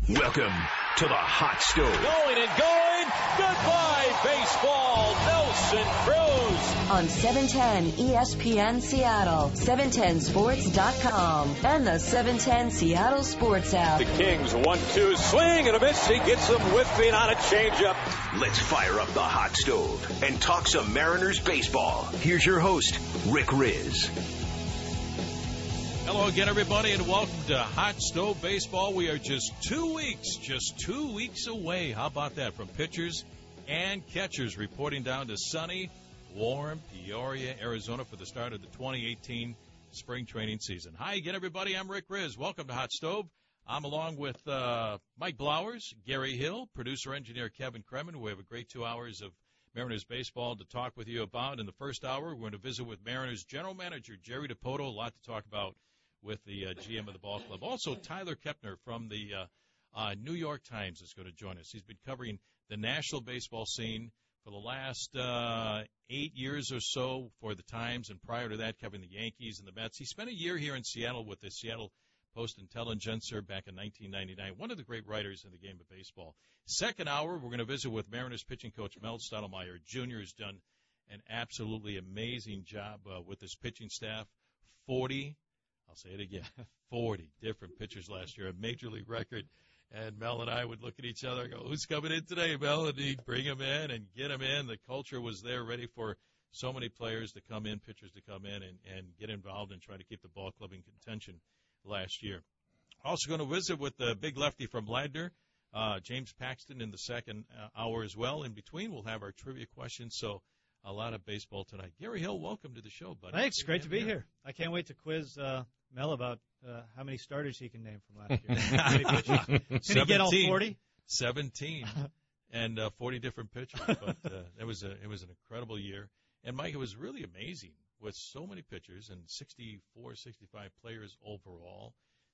Welcome to the Hot Stove. Going and going. Goodbye, baseball. Nelson Cruz. On 710 ESPN Seattle, 710sports.com, and the 710 Seattle Sports app. The Kings 1-2 swing and a miss. He gets them whiffing on a changeup. Let's fire up the Hot Stove and talk some Mariners baseball. Here's your host, Rick Riz. Hello again, everybody, and welcome to Hot Stove Baseball. We are just 2 weeks away. How about that? From pitchers and catchers reporting down to sunny, warm Peoria, Arizona for the start of the 2018 spring training season. Hi again, everybody. I'm Rick Riz. Welcome to Hot Stove. I'm along with Mike Blowers, Gary Hill, producer-engineer Kevin Kremen. We have a great 2 hours of Mariners baseball to talk with you about. In the first hour, we're going to visit with Mariners general manager Jerry Dipoto. A lot to talk about with the GM of the ball club. Also, Tyler Kepner from the New York Times is going to join us. He's been covering the national baseball scene for the last 8 years or so for the Times, and prior to that, covering the Yankees and the Mets. He spent a year here in Seattle with the Seattle Post-Intelligencer back in 1999. One of the great writers in the game of baseball. Second hour, we're going to visit with Mariners pitching coach Mel Stottlemyre Jr. has done an absolutely amazing job with his pitching staff. 40 different pitchers last year, a major league record. And Mel and I would look at each other and go, who's coming in today, Mel? And he'd bring them in and get them in. The culture was there, ready for so many players to come in, pitchers to come in and get involved and try to keep the ball club in contention last year. Also going to visit with the big lefty from Ladner, James Paxton, in the second hour as well. In between, we'll have our trivia questions. So a lot of baseball tonight. Gary Hill, welcome to the show, buddy. Thanks. Great to be here. I can't wait to quiz Mel about how many starters he can name from last year. Can he get all 40? 17 and 40 different pitchers. But it was an incredible year. And, Mike, it was really amazing with so many pitchers and 64, 65 players overall,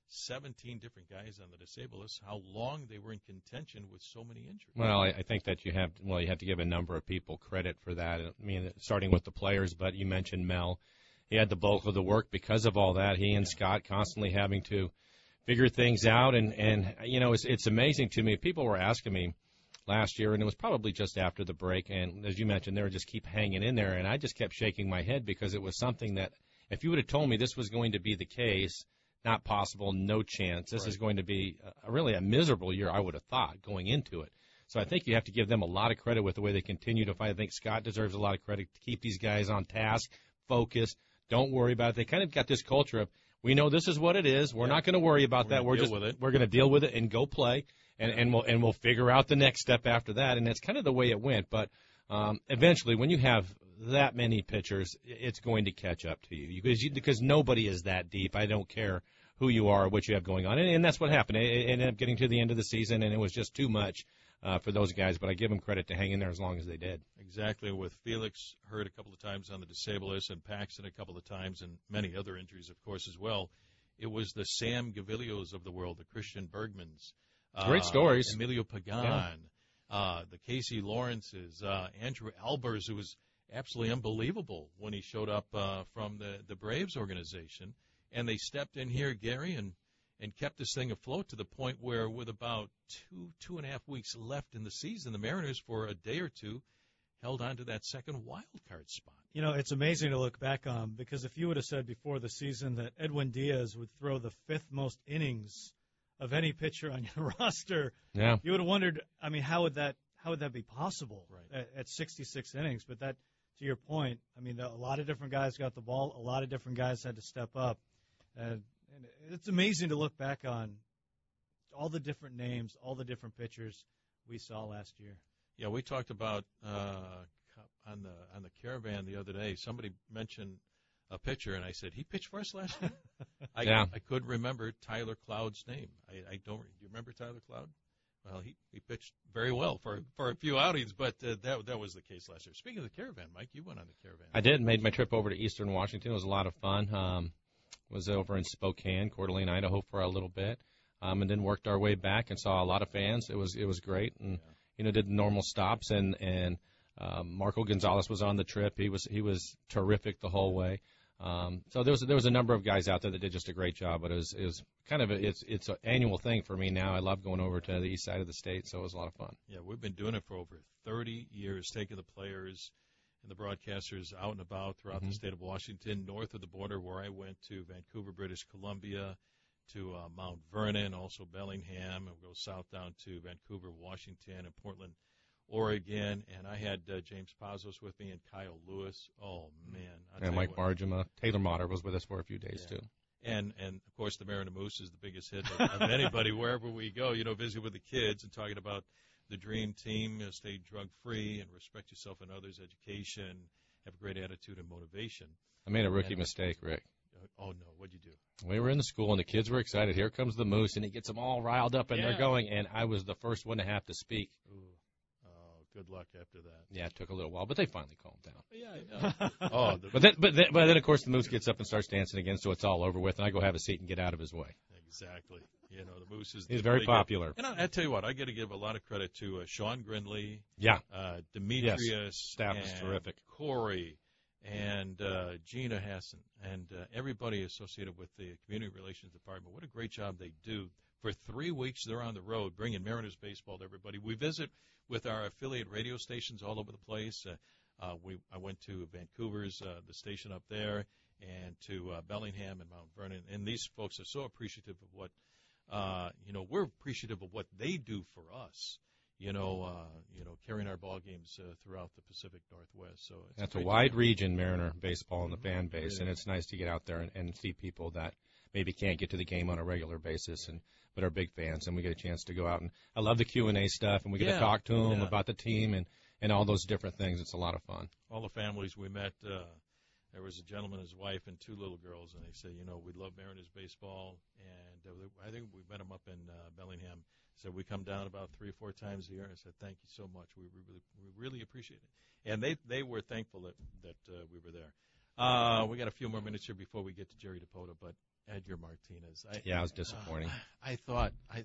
17 different guys on the disabled list, how long they were in contention with so many injuries. Well, I think that you have to give a number of people credit for that. I mean, starting with the players, but you mentioned Mel. He had the bulk of the work because of all that. He and Scott constantly having to figure things out. And you know, it's amazing to me. People were asking me last year, and it was probably just after the break, and as you mentioned, they were just keep hanging in there. And I just kept shaking my head because it was something that if you would have told me this was going to be the case, not possible, no chance. This is going to be really a miserable year, I would have thought, going into it. So I think you have to give them a lot of credit with the way they continue to fight. I think Scott deserves a lot of credit to keep these guys on task, focused. Don't worry about it. They kind of got this culture of, we know this is what it is. We're not going to worry about that. We're going to deal with it and go play, and we'll figure out the next step after that. And that's kind of the way it went. But eventually, when you have that many pitchers, it's going to catch up to you because nobody is that deep. I don't care who you are or what you have going on. And that's what happened. It ended up getting to the end of the season, and it was just too much for those guys. But I give them credit to hang in there as long as they did. Exactly. With Felix hurt a couple of times on the disabled list and Paxton a couple of times and many other injuries, of course, as well. It was the Sam Gavilios of the world, the Christian Bergmans. Great stories. Emilio Pagan, the Casey Lawrences, Andrew Albers, who was absolutely unbelievable when he showed up from the Braves organization. And they stepped in here, Gary, and kept this thing afloat to the point where with about 2.5 weeks left in the season, the Mariners, for a day or two, held on to that second wild card spot. You know, it's amazing to look back on because if you would have said before the season that Edwin Diaz would throw the fifth most innings of any pitcher on your roster, you would have wondered, I mean, how would that be possible at 66 innings? But that, to your point, I mean, a lot of different guys got the ball. A lot of different guys had to step up. And it's amazing to look back on all the different names, all the different pitchers we saw last year. Yeah, we talked about on the Caravan the other day. Somebody mentioned a pitcher, and I said, he pitched for us last year? I couldn't remember Tyler Cloud's name. I don't. Do you remember Tyler Cloud? Well, he pitched very well for a few outings, but that was the case last year. Speaking of the Caravan, Mike, you went on the Caravan. I did. Made my trip over to Eastern Washington. It was a lot of fun. Was over in Spokane, Coeur d'Alene, Idaho for a little bit, and then worked our way back and saw a lot of fans. It was great, and did the normal stops. And Marco Gonzalez was on the trip. He was terrific the whole way. So there was a number of guys out there that did just a great job, but it was kind of it's an annual thing for me now. I love going over to the east side of the state, so it was a lot of fun. Yeah, we've been doing it for over 30 years, taking the players and the broadcasters out and about throughout the state of Washington, north of the border where I went to Vancouver, British Columbia, to Mount Vernon, also Bellingham, and we'll go south down to Vancouver, Washington, and Portland, Oregon, and I had James Pazos with me and Kyle Lewis. Oh, man. And Mike Margema. Taylor Motter was with us for a few days, too. And of course, the Mariner Moose is the biggest hit of anybody wherever we go, visit with the kids and talking about the dream team, stay drug-free and respect yourself and others, education, have a great attitude and motivation. I made a rookie mistake, Rick. Oh, no. What'd you do? We were in the school, and the kids were excited. Here comes the Moose, and he gets them all riled up, and they're going, and I was the first one to have to speak. Ooh. Good luck after that. Yeah, it took a little while, but they finally calmed down. Yeah, I know. But then, of course, the Moose gets up and starts dancing again, so it's all over with, and I go have a seat and get out of his way. Exactly. The Moose is... He's very popular. And I tell you what, I got to give a lot of credit to Sean Grindley. Yeah. Demetrius. Yes. Staff is terrific. Corey and Gina Hassan and everybody associated with the Community Relations Department. What a great job they do. For 3 weeks, they're on the road bringing Mariners baseball to everybody. We visit with our affiliate radio stations all over the place. I went to Vancouver's, the station up there, and to Bellingham and Mount Vernon. And these folks are so appreciative of what, we're appreciative of what they do for us. Carrying our ball games throughout the Pacific Northwest. So that's a wide region, Mariner baseball and the fan base, and it's nice to get out there and see people that maybe can't get to the game on a regular basis, but are big fans, and we get a chance to go out. And I love the Q&A stuff, and we get to talk to them about the team and all those different things. It's a lot of fun. All the families we met, there was a gentleman, his wife, and 2 little girls, and they said, we love Mariners baseball, and I think we met them up in Bellingham. So we come down about 3 or 4 times a year. I said, thank you so much. We really appreciate it. And they were thankful that we were there. We got a few more minutes here before we get to Jerry DePota, but Edgar Martinez. It was disappointing. I thought, a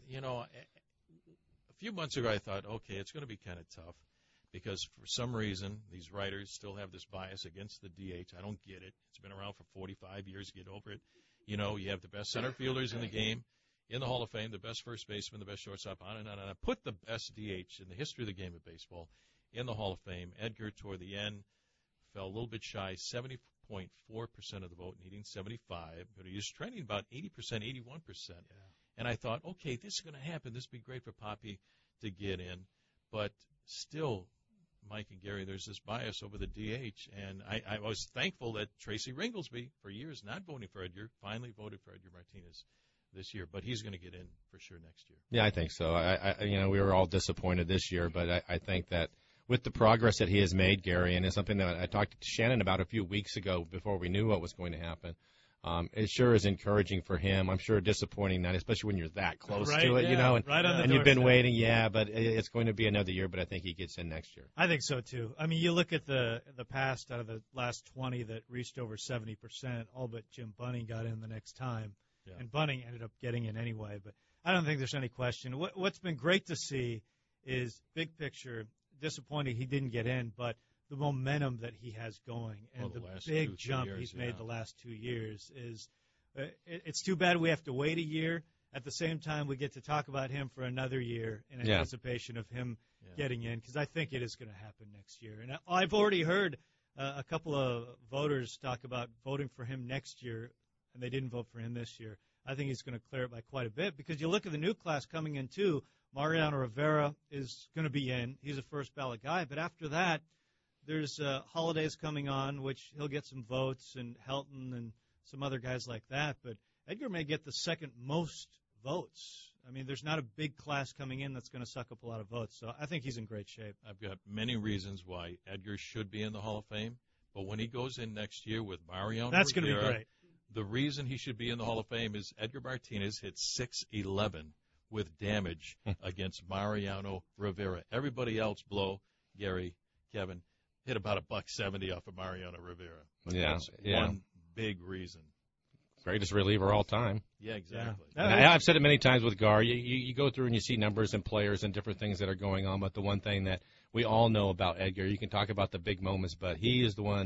few months ago I thought, okay, it's going to be kind of tough because for some reason these writers still have this bias against the DH. I don't get it. It's been around for 45 years. Get over it. You have the best center fielders in the game. In the Hall of Fame, the best first baseman, the best shortstop, on and on and on. Put the best DH in the history of the game of baseball in the Hall of Fame. Edgar, toward the end, fell a little bit shy, 70.4% of the vote, needing 75. But he was trending about 80%, 81%. Yeah. And I thought, okay, this is going to happen. This would be great for Poppy to get in. But still, Mike and Gary, there's this bias over the DH. And I was thankful that Tracy Ringlesby, for years not voting for Edgar, finally voted for Edgar Martinez this year, but he's going to get in for sure next year. Yeah, I think so. We were all disappointed this year, but I think that with the progress that he has made, Gary, and it's something that I talked to Shannon about a few weeks ago before we knew what was going to happen. It sure is encouraging for him. I'm sure disappointing that, especially when you're that close to it, and you've been waiting. Yeah, but it's going to be another year, but I think he gets in next year. I think so too. I mean, you look at the past out of the last 20 that reached over 70%, all but Jim Bunning got in the next time. Yeah. And Bunning ended up getting in anyway, but I don't think there's any question. What's been great to see is big picture, disappointing he didn't get in, but the momentum that he has going and the big jump he's made the last 2 years is it's too bad we have to wait a year. At the same time, we get to talk about him for another year in anticipation of him getting in, because I think it is going to happen next year. And I've already heard a couple of voters talk about voting for him next year, and they didn't vote for him this year. I think he's going to clear it by quite a bit, because you look at the new class coming in, too. Mariano Rivera is going to be in. He's a first-ballot guy. But after that, there's holidays coming on, which he'll get some votes, and Helton and some other guys like that. But Edgar may get the second most votes. I mean, there's not a big class coming in that's going to suck up a lot of votes. So I think he's in great shape. I've got many reasons why Edgar should be in the Hall of Fame. But when he goes in next year with Mariano Rivera, going to be great. The reason he should be in the Hall of Fame is Edgar Martinez hit .611 with damage against Mariano Rivera. Everybody else, Blow, Gary, Kevin, hit about $170 off of Mariano Rivera. That's one big reason. Greatest reliever all time. Yeah, exactly. Yeah. And I've said it many times with Gar. You go through and you see numbers and players and different things that are going on, but the one thing that we all know about Edgar, you can talk about the big moments, but he is the one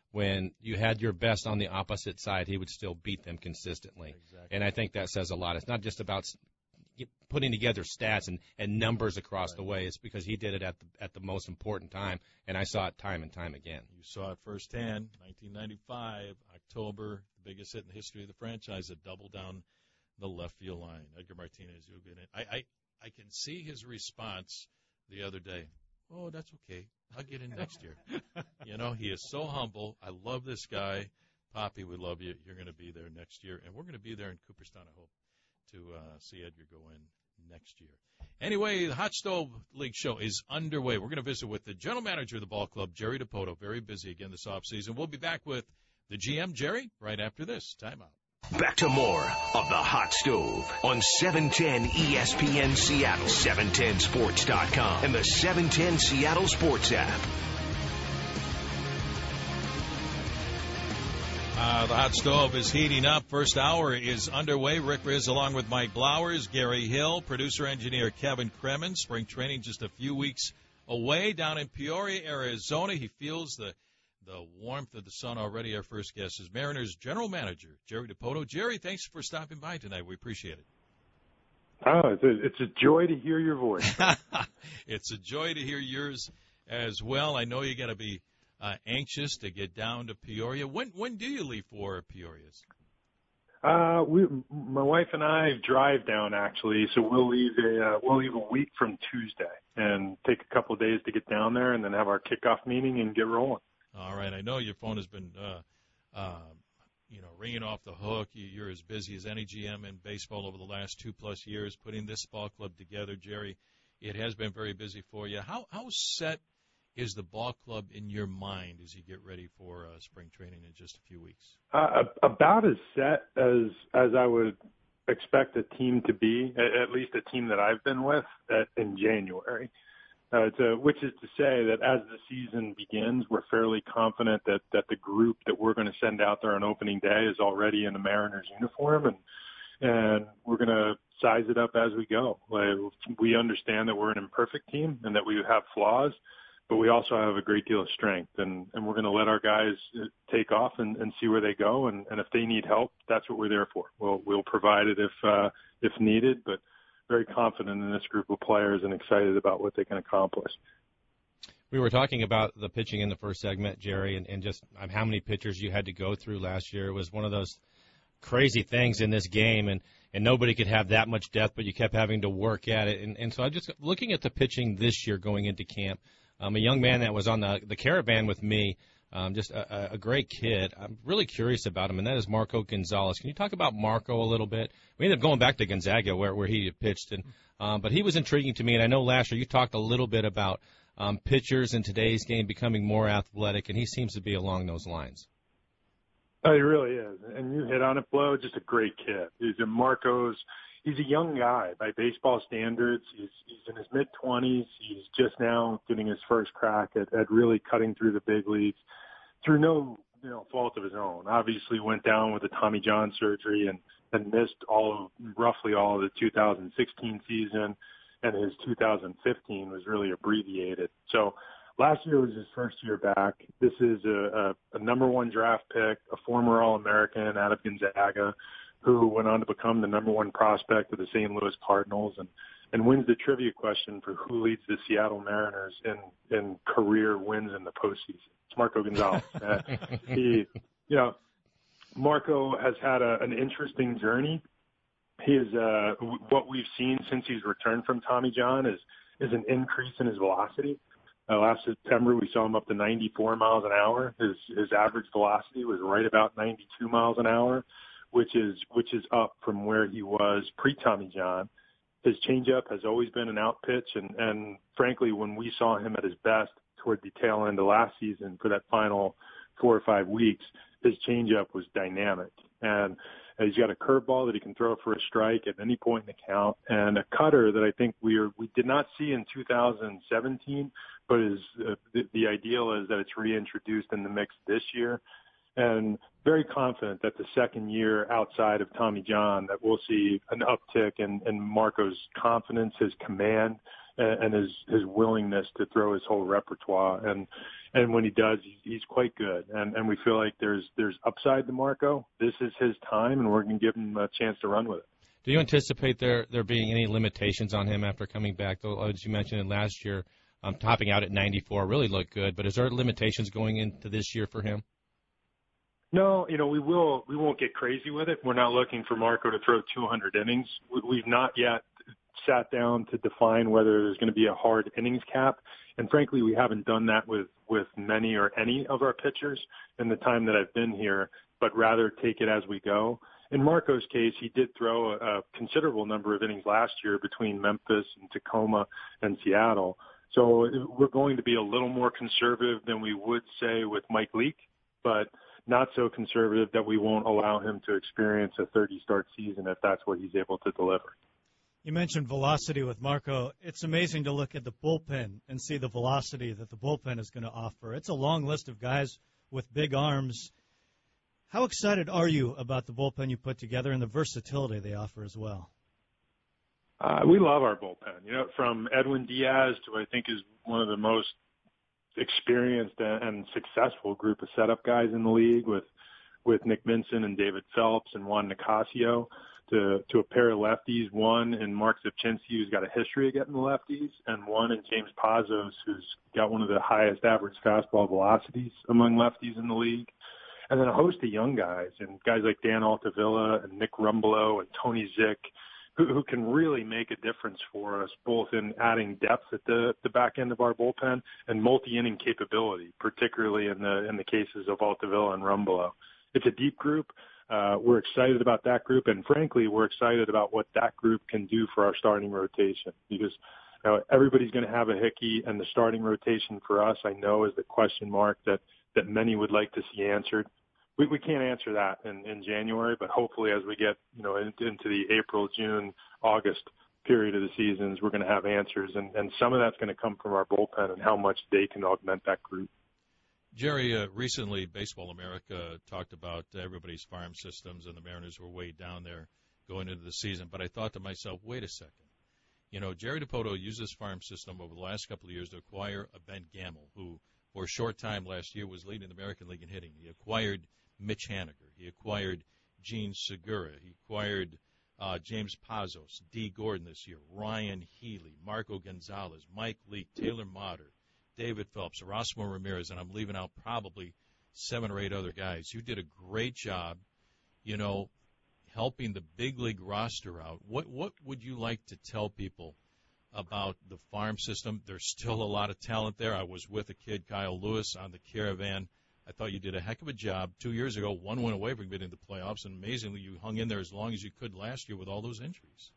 when you had your best on the opposite side, he would still beat them consistently. Exactly. And I think that says a lot. It's not just about putting together stats and numbers across the way. It's because he did it at the most important time, and I saw it time and time again. You saw it firsthand, 1995, October, the biggest hit in the history of the franchise, a double down the left field line. Edgar Martinez, you'll get in. I can see his response the other day. Oh, that's okay. I'll get in next year. He is so humble. I love this guy. Poppy, we love you. You're going to be there next year, and we're going to be there in Cooperstown, I hope, to see Edgar go in next year. Anyway, the Hot Stove League show is underway. We're going to visit with the general manager of the ball club, Jerry Dipoto. Very busy again this offseason. We'll be back with the GM, Jerry, right after this. Timeout. Back to more of the Hot Stove on 710 ESPN Seattle, 710sports.com, and the 710 Seattle Sports app. The Hot Stove is heating up. First hour is underway. Rick Riz along with Mike Blowers, Gary Hill, producer-engineer Kevin Kremen. Spring training just a few weeks away down in Peoria, Arizona. He feels the warmth of the sun already. Our first guest is Mariners general manager Jerry Dipoto. Jerry, thanks for stopping by tonight. We appreciate it. Oh, it's a joy to hear your voice. It's a joy to hear yours as well. I know you got to be anxious to get down to Peoria. When do you leave for Peoria's? My wife and I drive down actually, so we'll leave a week from Tuesday and take a couple of days to get down there, and then have our kickoff meeting and get rolling. All right. I know your phone has been, ringing off the hook. You're as busy as any GM in baseball over the last 2+ years putting this ball club together, Jerry. It has been very busy for you. How set is the ball club in your mind as you get ready for spring training in just a few weeks? About as set as I would expect a team to be, at least a team that I've been with in January. Which is to say that as the season begins, we're fairly confident that the group that we're going to send out there on opening day is already in a Mariners uniform, and we're going to size it up as we go. We understand that we're an imperfect team and that we have flaws, but we also have a great deal of strength, and we're going to let our guys take off and see where they go, and if they need help, that's what we're there for. We'll provide it if needed, but very confident in this group of players and excited about what they can accomplish. We were talking about the pitching in the first segment, Jerry, and just how many pitchers you had to go through last year. It was one of those crazy things in this game, and nobody could have that much depth, but you kept having to work at it. And so I'm just looking at the pitching this year going into camp. A young man that was on the caravan with me, just a great kid. I'm really curious about him, and that is Marco Gonzalez. Can you talk about Marco a little bit? We ended up going back to Gonzaga where he pitched, but he was intriguing to me. And I know last year you talked a little bit about pitchers in today's game becoming more athletic, and he seems to be along those lines. Oh, he really is. And you hit on it, Flo. Just a great kid. He's a young guy by baseball standards. He's in his mid-20s. He's just now getting his first crack at really cutting through the big leagues through no fault of his own. Obviously went down with a Tommy John surgery and missed roughly all of the 2016 season, and his 2015 was really abbreviated. So last year was his first year back. This is a number one draft pick, a former All-American out of Gonzaga, who went on to become the number one prospect of the St. Louis Cardinals and wins the trivia question for who leads the Seattle Mariners in career wins in the postseason. It's Marco Gonzalez. Marco has had an interesting journey. He is what we've seen since he's returned from Tommy John is an increase in his velocity. Last September, we saw him up to 94 miles an hour. His average velocity was right about 92 miles an hour, which is up from where he was pre-Tommy John. His changeup has always been an out pitch, and frankly, when we saw him at his best toward the tail end of last season for that final 4 or 5 weeks, his changeup was dynamic. And he's got a curveball that he can throw for a strike at any point in the count, and a cutter that I think we did not see in 2017, but is the ideal is that it's reintroduced in the mix this year. And very confident that the second year outside of Tommy John that we'll see an uptick in Marco's confidence, his command, and his willingness to throw his whole repertoire. And And when he does, he's quite good. And we feel like there's upside to Marco. This is his time, and we're going to give him a chance to run with it. Do you anticipate there being any limitations on him after coming back? Though, as you mentioned last year, topping out at 94 really looked good. But is there limitations going into this year for him? No, we won't get crazy with it. We're not looking for Marco to throw 200 innings. We've not yet sat down to define whether there's going to be a hard innings cap. And frankly, we haven't done that with many or any of our pitchers in the time that I've been here, but rather take it as we go. In Marco's case, he did throw a considerable number of innings last year between Memphis and Tacoma and Seattle. So we're going to be a little more conservative than we would say with Mike Leake, but not so conservative that we won't allow him to experience a 30-start season if that's what he's able to deliver. You mentioned velocity with Marco. It's amazing to look at the bullpen and see the velocity that the bullpen is going to offer. It's a long list of guys with big arms. How excited are you about the bullpen you put together and the versatility they offer as well? We love our bullpen. From Edwin Diaz to I think is one of the most experienced and successful group of setup guys in the league with Nick Minson and David Phelps and Juan Nicasio. To a pair of lefties, one in Mark Zipchinski, who's got a history of getting the lefties, and one in James Pazos, who's got one of the highest average fastball velocities among lefties in the league. And then a host of young guys, and guys like Dan Altavilla and Nick Rumbelow and Tony Zick, who can really make a difference for us, both in adding depth at the back end of our bullpen and multi-inning capability, particularly in the cases of Altavilla and Rumbelow. It's a deep group. We're excited about that group, and frankly, we're excited about what that group can do for our starting rotation because everybody's going to have a Hickey, and the starting rotation for us, I know, is the question mark that many would like to see answered. We can't answer that in January, but hopefully as we get into the April, June, August period of the seasons, we're going to have answers, and some of that's going to come from our bullpen and how much they can augment that group. Jerry, recently Baseball America talked about everybody's farm systems, and the Mariners were way down there going into the season. But I thought to myself, wait a second. Jerry Dipoto used this farm system over the last couple of years to acquire a Ben Gamel, who for a short time last year was leading the American League in hitting. He acquired Mitch Haniger. He acquired Gene Segura. He acquired James Pazos, D. Gordon this year, Ryan Healy, Marco Gonzalez, Mike Leake, Taylor Motter, David Phelps, Erasmo Ramirez, and I'm leaving out probably 7 or 8 other guys. You did a great job, helping the big league roster out. What would you like to tell people about the farm system? There's still a lot of talent there. I was with a kid, Kyle Lewis, on the Caravan. I thought you did a heck of a job 2 years ago, 1 win away from getting to the playoffs, and amazingly you hung in there as long as you could last year with all those injuries.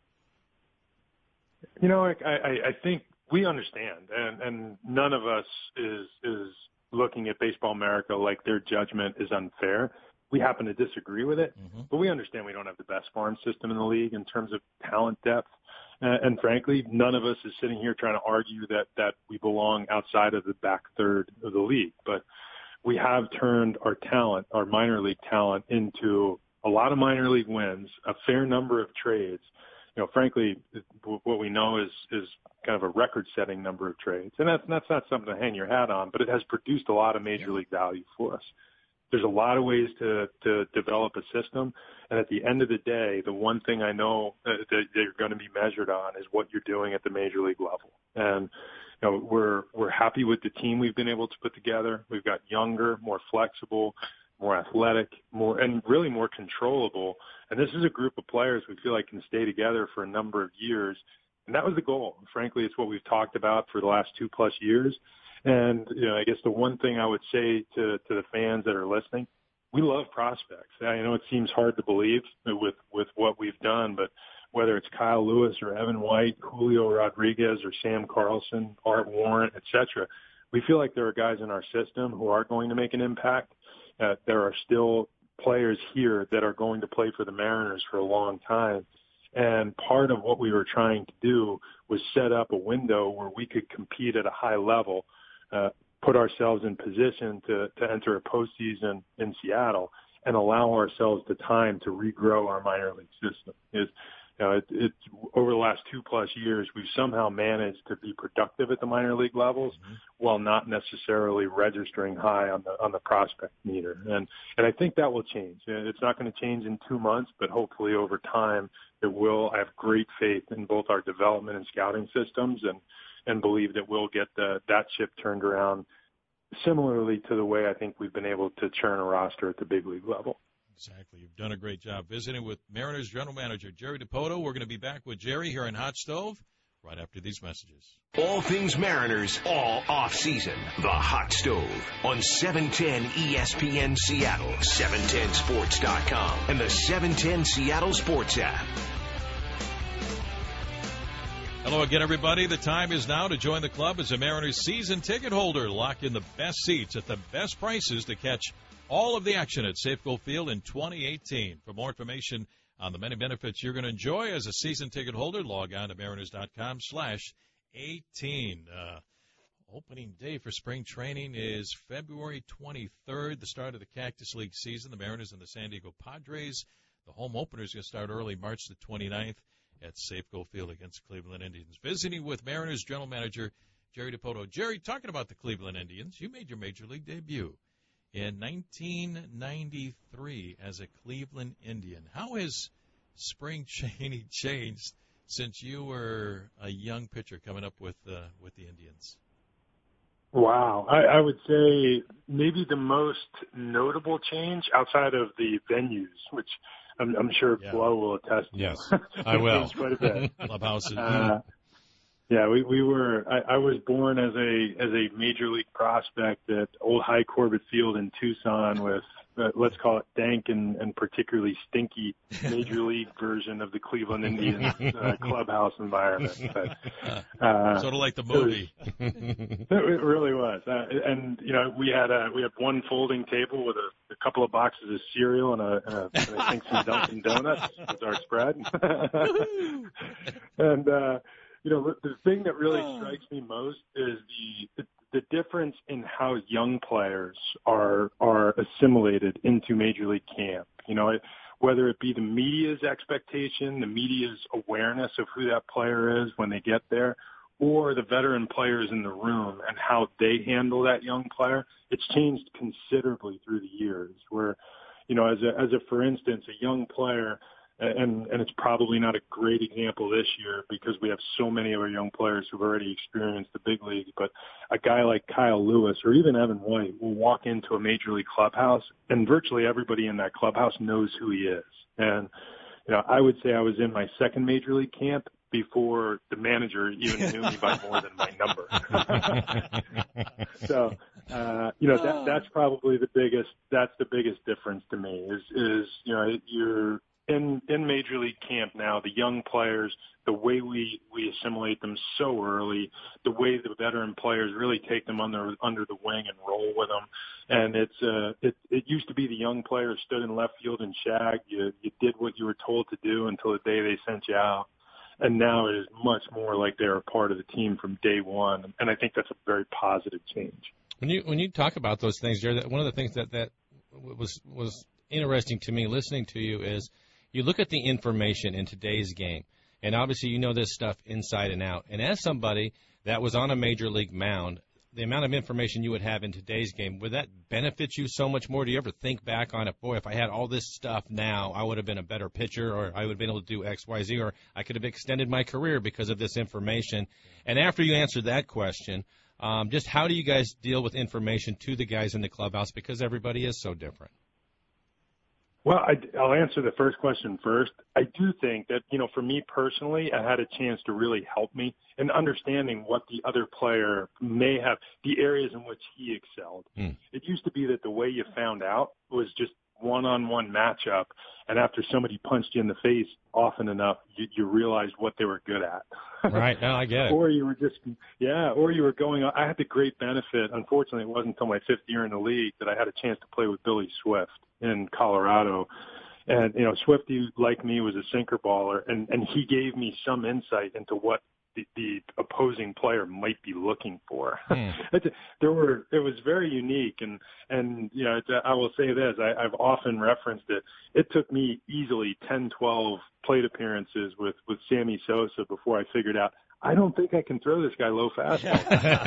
I think we understand, and none of us is looking at Baseball America like their judgment is unfair. We happen to disagree with it, but we understand we don't have the best farm system in the league in terms of talent depth. And frankly, none of us is sitting here trying to argue that we belong outside of the back third of the league. But we have turned our talent, our minor league talent, into a lot of minor league wins, a fair number of trades. Frankly, what we know is kind of a record-setting number of trades. And that's not something to hang your hat on, but it has produced a lot of major league value for us. There's a lot of ways to develop a system. And at the end of the day, the one thing I know that you're going to be measured on is what you're doing at the major league level. And we're happy with the team we've been able to put together. We've got younger, more flexible, more athletic, and really more controllable. And this is a group of players we feel like can stay together for a number of years. And that was the goal. Frankly, it's what we've talked about for the last 2+ years. And, I guess the one thing I would say to the fans that are listening, we love prospects. I know it seems hard to believe with what we've done, but whether it's Kyle Lewis or Evan White, Julio Rodriguez or Sam Carlson, Art Warren, et cetera, we feel like there are guys in our system who are going to make an impact. There are still players here that are going to play for the Mariners for a long time. And part of what we were trying to do was set up a window where we could compete at a high level, put ourselves in position to enter a postseason in Seattle and allow ourselves the time to regrow our minor league system. it's over the last 2+ years, we've somehow managed to be productive at the minor league levels while not necessarily registering high on the prospect meter. And I think that will change. It's not going to change in 2 months, but hopefully over time it will. I have great faith in both our development and scouting systems, and believe that we'll get that ship turned around similarly to the way I think we've been able to churn a roster at the big league level. Exactly. You've done a great job visiting with Mariners General Manager Jerry Dipoto. We're going to be back with Jerry here in Hot Stove right after these messages. All things Mariners, all off-season. The Hot Stove on 710 ESPN Seattle, 710sports.com, and the 710 Seattle Sports app. Hello again, everybody. The time is now to join the club as a Mariners season ticket holder. Lock in the best seats at the best prices to catch all of the action at Safeco Field in 2018. For more information on the many benefits you're going to enjoy as a season ticket holder, log on to mariners.com/18. Opening day for spring training is February 23rd, the start of the Cactus League season. The Mariners and the San Diego Padres. The home opener is going to start early March the 29th at Safeco Field against Cleveland Indians. Visiting with Mariners General Manager Jerry Dipoto. Jerry, talking about the Cleveland Indians, you made your Major League debut in 1993 as a Cleveland Indian. How has spring training changed since you were a young pitcher coming up with the Indians? Wow. I would say maybe the most notable change outside of the venues, which I'm sure Flo will attest to. Yes, I will. Quite a bit. Clubhouses. Yeah, we were. I was born as a major league prospect at Old High Corbett Field in Tucson with let's call it dank and particularly stinky major league version of the Cleveland Indians clubhouse environment. But, sort of like the movie. It really was. And we had one folding table with a couple of boxes of cereal and I think some Dunkin' Donuts as our spread. And the thing that really strikes me most is the difference in how young players are assimilated into Major League camp. Whether it be the media's expectation, the media's awareness of who that player is when they get there, or the veteran players in the room and how they handle that young player, it's changed considerably through the years. Where, as a for instance, a young player. And it's probably not a great example this year because we have so many of our young players who've already experienced the big league. But a guy like Kyle Lewis or even Evan White will walk into a major league clubhouse, and virtually everybody in that clubhouse knows who he is. And I would say I was in my second major league camp before the manager even knew me by more than my number. So that's probably the biggest. That's the biggest difference to me. Is you're in Major League camp now, the young players, the way we assimilate them so early, the way the veteran players really take them under the wing and roll with them. And it used to be the young players stood in left field and shagged. You did what you were told to do until the day they sent you out. And now it is much more like they're a part of the team from day one. And I think that's a very positive change. When you talk about those things, Jared, one of the things that was interesting to me listening to you is you look at the information in today's game, and obviously you know this stuff inside and out. And as somebody that was on a major league mound, the amount of information you would have in today's game, would that benefit you so much more? Do you ever think back on it, boy, if I had all this stuff now, I would have been a better pitcher, or I would have been able to do X, Y, Z, or I could have extended my career because of this information? And after you answer that question, just how do you guys deal with information to the guys in the clubhouse, because everybody is so different? Well, I'll answer the first question first. I do think that, for me personally, I had a chance to really help me in understanding what the other player may have, the areas in which he excelled. It used to be that the way you found out was just one-on-one matchup, and after somebody punched you in the face often enough, you realized what they were good at. Right. No, I get it. Or you were going. I had the great benefit. Unfortunately, it wasn't until my fifth year in the league that I had a chance to play with Billy Swift in Colorado. And, Swifty, like me, was a sinker baller, and he gave me some insight into what the opposing player might be looking for. It was very unique, and I will say this, I've often referenced it. It took me easily 10, 12 plate appearances with Sammy Sosa before I figured out I don't think I can throw this guy low fastball.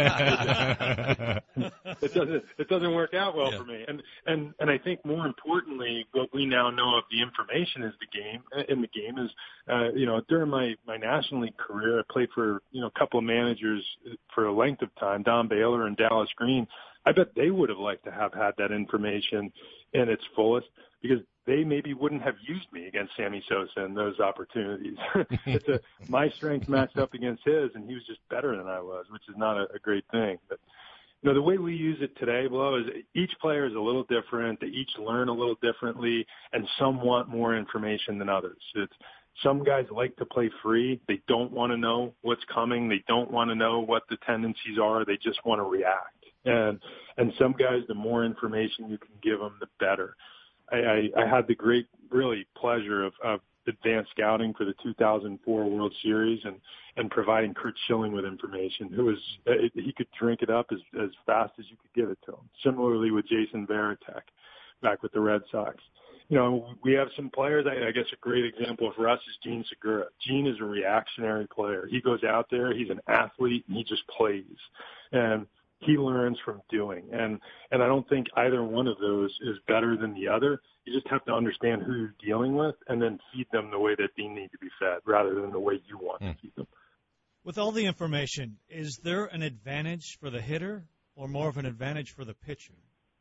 It doesn't work out well for me. And I think more importantly, what we now know of the information is in the game is, during my National League career, I played for, a couple of managers for a length of time, Don Baylor and Dallas Green. I bet they would have liked to have had that information in its fullest, because they maybe wouldn't have used me against Sammy Sosa in those opportunities. My strength matched up against his, and he was just better than I was, which is not a great thing. But the way we use it today, Blow, is each player is a little different. They each learn a little differently, and some want more information than others. Some guys like to play free. They don't want to know what's coming. They don't want to know what the tendencies are. They just want to react. And some guys, the more information you can give them, the better. I had the great, really pleasure of advanced scouting for the 2004 World Series and providing Curt Schilling with information. He could drink it up as fast as you could give it to him. Similarly with Jason Varitek back with the Red Sox. We have some players. I guess a great example for us is Gene Segura. Gene is a reactionary player. He goes out there, he's an athlete, and he just plays. And he learns from doing. And I don't think either one of those is better than the other. You just have to understand who you're dealing with and then feed them the way that they need to be fed rather than the way you want to feed them. With all the information, is there an advantage for the hitter or more of an advantage for the pitcher?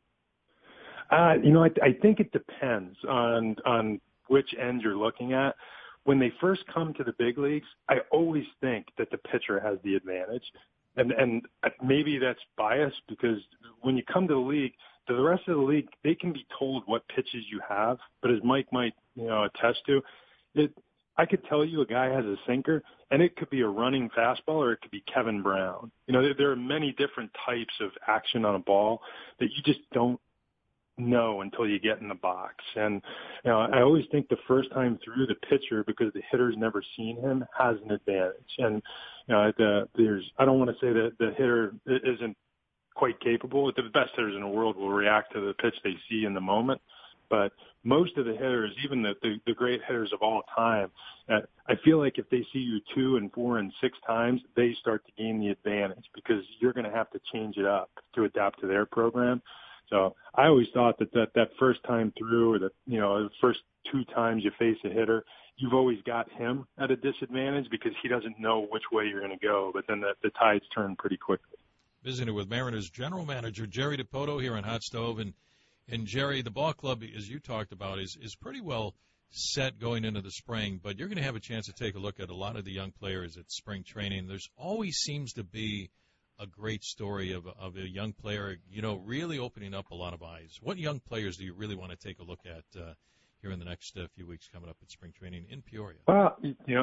I think it depends on which end you're looking at. When they first come to the big leagues, I always think that the pitcher has the advantage. And maybe that's biased, because when you come to the league, the rest of the league, they can be told what pitches you have. But as Mike might, attest to, I could tell you a guy has a sinker, and it could be a running fastball or it could be Kevin Brown. There are many different types of action on a ball that you just don't know until you get in the box. And I always think the first time through, the pitcher, because the hitter's never seen him, has an advantage. And I don't want to say that the hitter isn't quite capable. The best hitters in the world will react to the pitch they see in the moment. But most of the hitters, even the great hitters of all time, I feel like if they see you 2 and 4 and 6 times, they start to gain the advantage, because you're going to have to change it up to adapt to their program. So I always thought that first time through, or the first 2 times you face a hitter, you've always got him at a disadvantage because he doesn't know which way you're going to go. But then the tides turn pretty quickly. Visiting with Mariners general manager Jerry Dipoto here on Hot Stove. And Jerry, the ball club, as you talked about, is pretty well set going into the spring. But you're going to have a chance to take a look at a lot of the young players at spring training. There's always seems to be a great story of a young player, really opening up a lot of eyes. What young players do you really want to take a look at here in the next few weeks coming up at spring training in Peoria? Well,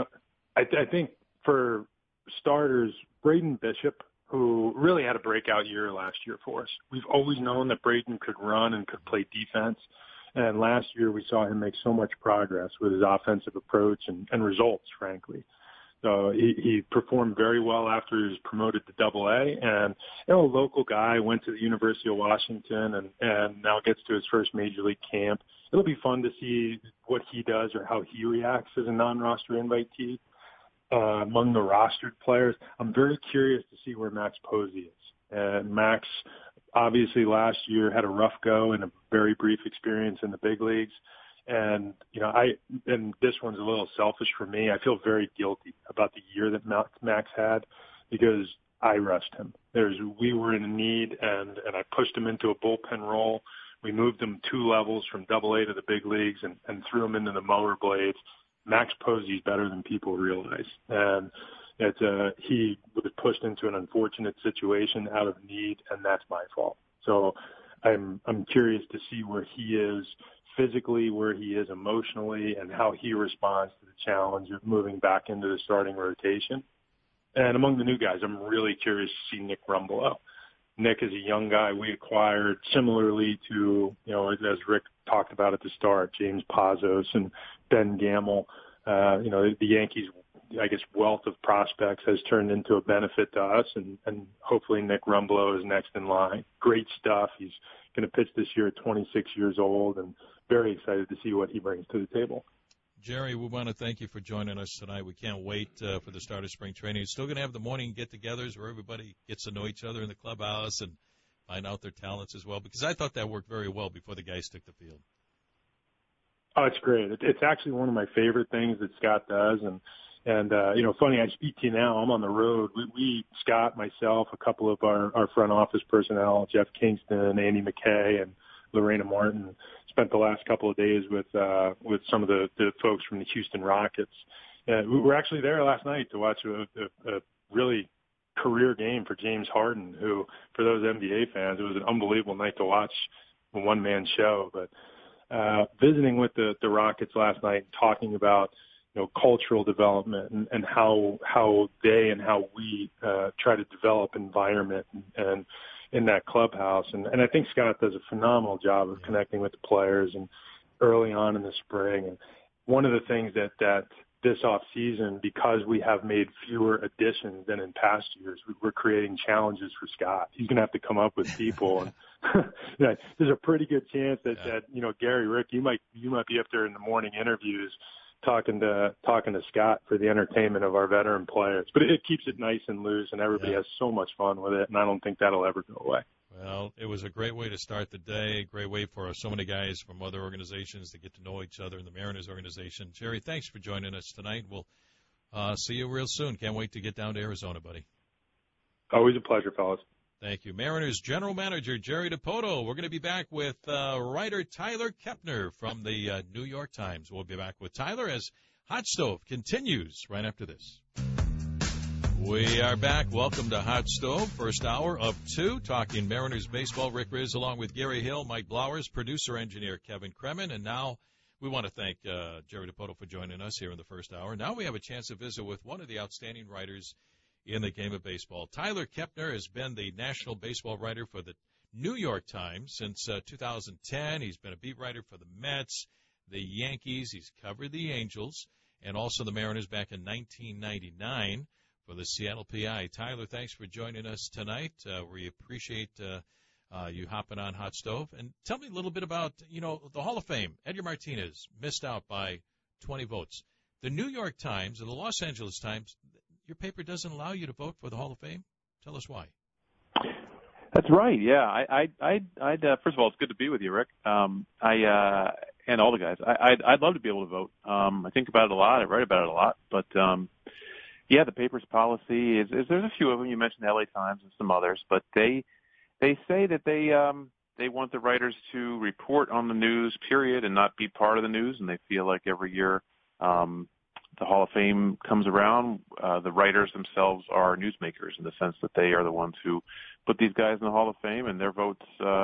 I think for starters, Braden Bishop, who really had a breakout year last year for us. We've always known that Braden could run and could play defense. And last year we saw him make so much progress with his offensive approach and results, frankly. So he performed very well after he was promoted to Double-A, and a local guy, went to the University of Washington and now gets to his first major league camp. It'll be fun to see what he does or how he reacts as a non-roster invitee. Among the rostered players, I'm very curious to see where Max Posey is. And Max, obviously last year had a rough go and a very brief experience in the big leagues. And, and this one's a little selfish for me. I feel very guilty about the year that Max had, because I rushed him. We were in need, and I pushed him into a bullpen role. We moved him 2 levels from Double-A to the big leagues and threw him into the mower blades. Max Posey's better than people realize. And he was pushed into an unfortunate situation out of need, and that's my fault. So I'm curious to see where he is physically, where he is emotionally, and how he responds to the challenge of moving back into the starting rotation. And among the new guys, I'm really curious to see Nick Rumbelow. Nick is a young guy we acquired similarly to, as Rick talked about at the start, James Pazos and Ben Gamel. The Yankees wealth of prospects has turned into a benefit to us, and hopefully Nick Rumblow is next in line. Great stuff. He's going to pitch this year at 26 years old, and very excited to see what he brings to the table. Jerry, we want to thank you for joining us tonight. We can't wait for the start of spring training. You're still going to have the morning get-togethers where everybody gets to know each other in the clubhouse and find out their talents as well, because I thought that worked very well before the guys took the field. Oh, it's great. It's actually one of my favorite things that Scott does. And funny, I speak to you now. I'm on the road. We Scott, myself, a couple of our front office personnel, Jeff Kingston, Andy McKay, and Lorena Martin, spent the last couple of days with some of the folks from the Houston Rockets. We were actually there last night to watch a really career game for James Harden, who, for those NBA fans, it was an unbelievable night to watch a one-man show. But visiting with the Rockets last night, talking about cultural development and how they and how we try to develop environment and in that clubhouse. And I think Scott does a phenomenal job of connecting with the players and early on in the spring. And one of the things that this off season, because we have made fewer additions than in past years, we're creating challenges for Scott. He's going to have to come up with people. And there's a pretty good chance that Gary, Rick, you might be up there in the morning interviews talking to Scott for the entertainment of our veteran players. But it keeps it nice and loose, and everybody has so much fun with it, and I don't think that'll ever go away. Well, it was a great way to start the day, great way for so many guys from other organizations to get to know each other in the Mariners organization. Jerry, thanks for joining us tonight. We'll see you real soon. Can't wait to get down to Arizona, buddy. Always a pleasure, fellas. Thank you. Mariners General Manager Jerry Dipoto. We're going to be back with writer Tyler Kepner from the New York Times. We'll be back with Tyler as Hot Stove continues right after this. We are back. Welcome to Hot Stove, first hour of 2, talking Mariners baseball. Rick Riz along with Gary Hill, Mike Blowers, producer-engineer Kevin Kremen. And now we want to thank Jerry Dipoto for joining us here in the first hour. Now we have a chance to visit with one of the outstanding writers in the game of baseball. Tyler Kepner has been the national baseball writer for the New York Times since 2010. He's been a beat writer for the Mets, the Yankees. He's covered the Angels and also the Mariners back in 1999 for the Seattle PI. Tyler, thanks for joining us tonight. We appreciate you hopping on Hot Stove. And tell me a little bit about, the Hall of Fame. Edgar Martinez missed out by 20 votes. The New York Times and the Los Angeles Times, your paper doesn't allow you to vote for the Hall of Fame? Tell us why. That's right. Yeah. I'd first of all, it's good to be with you, Rick. And all the guys. I'd love to be able to vote. I think about it a lot. I write about it a lot. But, the paper's policy is there's a few of them. You mentioned the LA Times and some others, but they say that they want the writers to report on the news, period, and not be part of the news. And they feel like every year, the Hall of Fame comes around, the writers themselves are newsmakers in the sense that they are the ones who put these guys in the Hall of Fame, and their votes,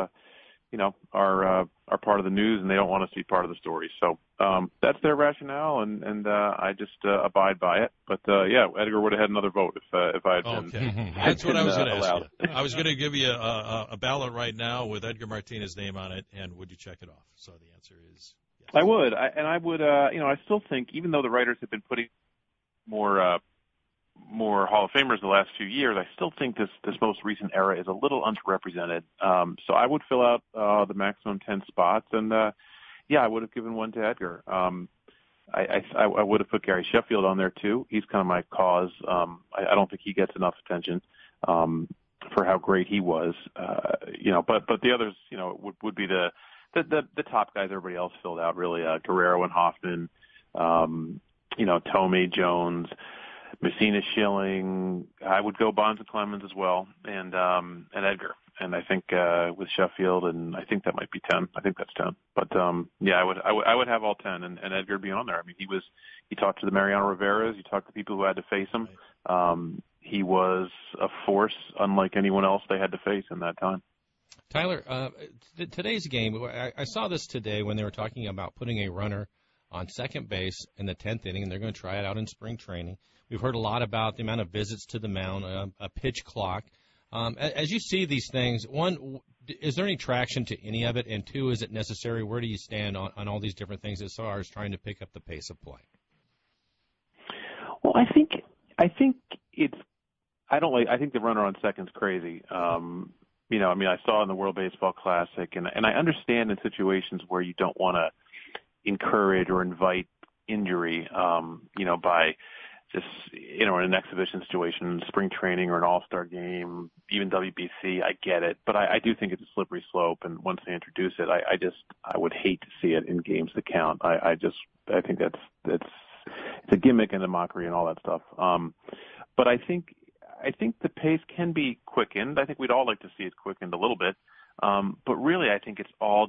are part of the news, and they don't want us to be part of the story. So that's their rationale, and I just abide by it. But Edgar would have had another vote if I had been. Okay, that's what I was going to ask you. I was going to give you a ballot right now with Edgar Martinez's name on it, and would you check it off? So the answer is. I would. I still think, even though the writers have been putting more Hall of Famers the last few years, I still think this most recent era is a little underrepresented. So I would fill out the maximum 10 spots, and I would have given one to Edgar. I would have put Gary Sheffield on there too. He's kind of my cause. I don't think he gets enough attention for how great he was. But the others, would be the top guys everybody else filled out, really. Guerrero and Hoffman, Tomei, Jones, Messina, Schilling. I would go Bonds and Clemens as well, and Edgar. And I think with Sheffield, and I think that might be 10. I think that's 10. But I would have all 10, and Edgar be on there. I mean, he talked to the Mariano Riveras. He talked to people who had to face him. He was a force unlike anyone else they had to face in that time. Tyler, today's game, I saw this today when they were talking about putting a runner on second base in the 10th inning, and they're going to try it out in spring training. We've heard a lot about the amount of visits to the mound, a pitch clock. As you see these things, one, is there any traction to any of it? And two, is it necessary? Where do you stand on all these different things as far as trying to pick up the pace of play? Well, I think it's. I think the runner on second's crazy. I saw in the World Baseball Classic, and I understand in situations where you don't want to encourage or invite injury, by just, in an exhibition situation, spring training or an all-star game, even WBC, I get it. But I do think it's a slippery slope, and once they introduce it, I would hate to see it in games that count. I think that's it's a gimmick and a mockery and all that stuff. But I think the pace can be quickened. I think we'd all like to see it quickened a little bit. But really, I think it's all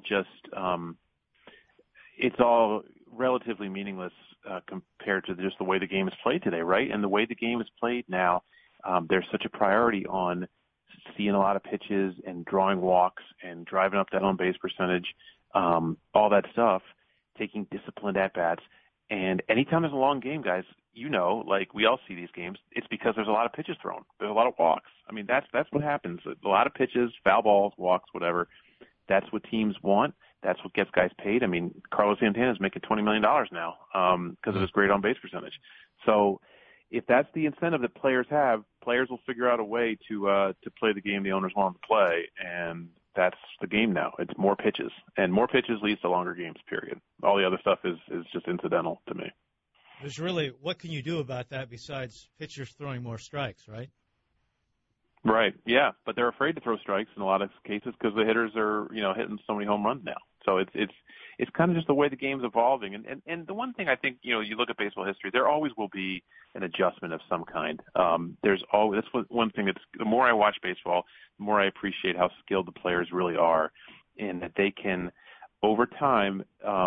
relatively meaningless compared to just the way the game is played today, right? And the way the game is played now, there's such a priority on seeing a lot of pitches and drawing walks and driving up that on base percentage, all that stuff, taking disciplined at-bats. And anytime there's a long game, guys, we all see these games, it's because there's a lot of pitches thrown. There's a lot of walks. I mean, that's what happens. A lot of pitches, foul balls, walks, whatever. That's what teams want. That's what gets guys paid. I mean, Carlos Santana is making $20 million now because of his great on-base percentage. So if that's the incentive that players have, players will figure out a way to play the game the owners want them to play, and that's the game now. It's more pitches, and more pitches leads to longer games, period. All the other stuff is just incidental to me. There's really, what can you do about that besides pitchers throwing more strikes, right? Right, yeah, but they're afraid to throw strikes in a lot of cases because the hitters are, hitting so many home runs now. So it's kind of just the way the game's evolving. And the one thing I think, you look at baseball history, there always will be an adjustment of some kind. That's one thing the more I watch baseball, the more I appreciate how skilled the players really are, and that they can, over time,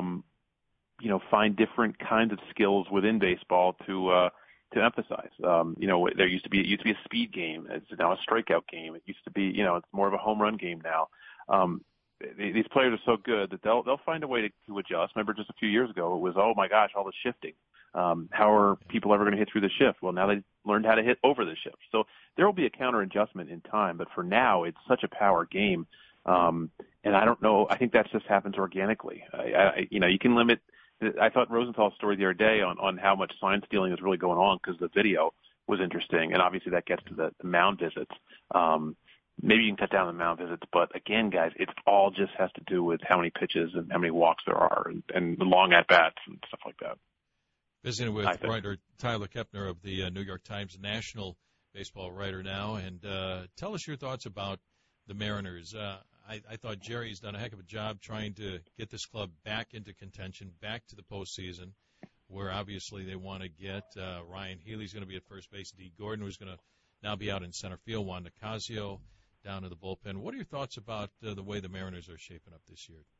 find different kinds of skills within baseball to emphasize. There used to be a speed game. It's now a strikeout game. It used to be, it's more of a home run game now. These players are so good that they'll find a way to adjust. Remember, just a few years ago, it was, oh my gosh, all the shifting. How are people ever going to hit through the shift? Well, now they learned how to hit over the shift. So there will be a counter adjustment in time, but for now, it's such a power game. And I don't know. I think that just happens organically. You can limit. I thought Rosenthal's story the other day on how much sign stealing is really going on because the video was interesting, and obviously that gets to the mound visits. Maybe you can cut down the mound visits, but again, guys, it all just has to do with how many pitches and how many walks there are and the long at-bats and stuff like that. Visiting with writer Tyler Kepner of the New York Times, national baseball writer now, and tell us your thoughts about the Mariners. I thought Jerry's done a heck of a job trying to get this club back into contention, back to the postseason, where obviously they want to get Ryan Healy's going to be at first base, Dee Gordon, who's going to now be out in center field, Juan Nicasio down in the bullpen. What are your thoughts about the way the Mariners are shaping up this year?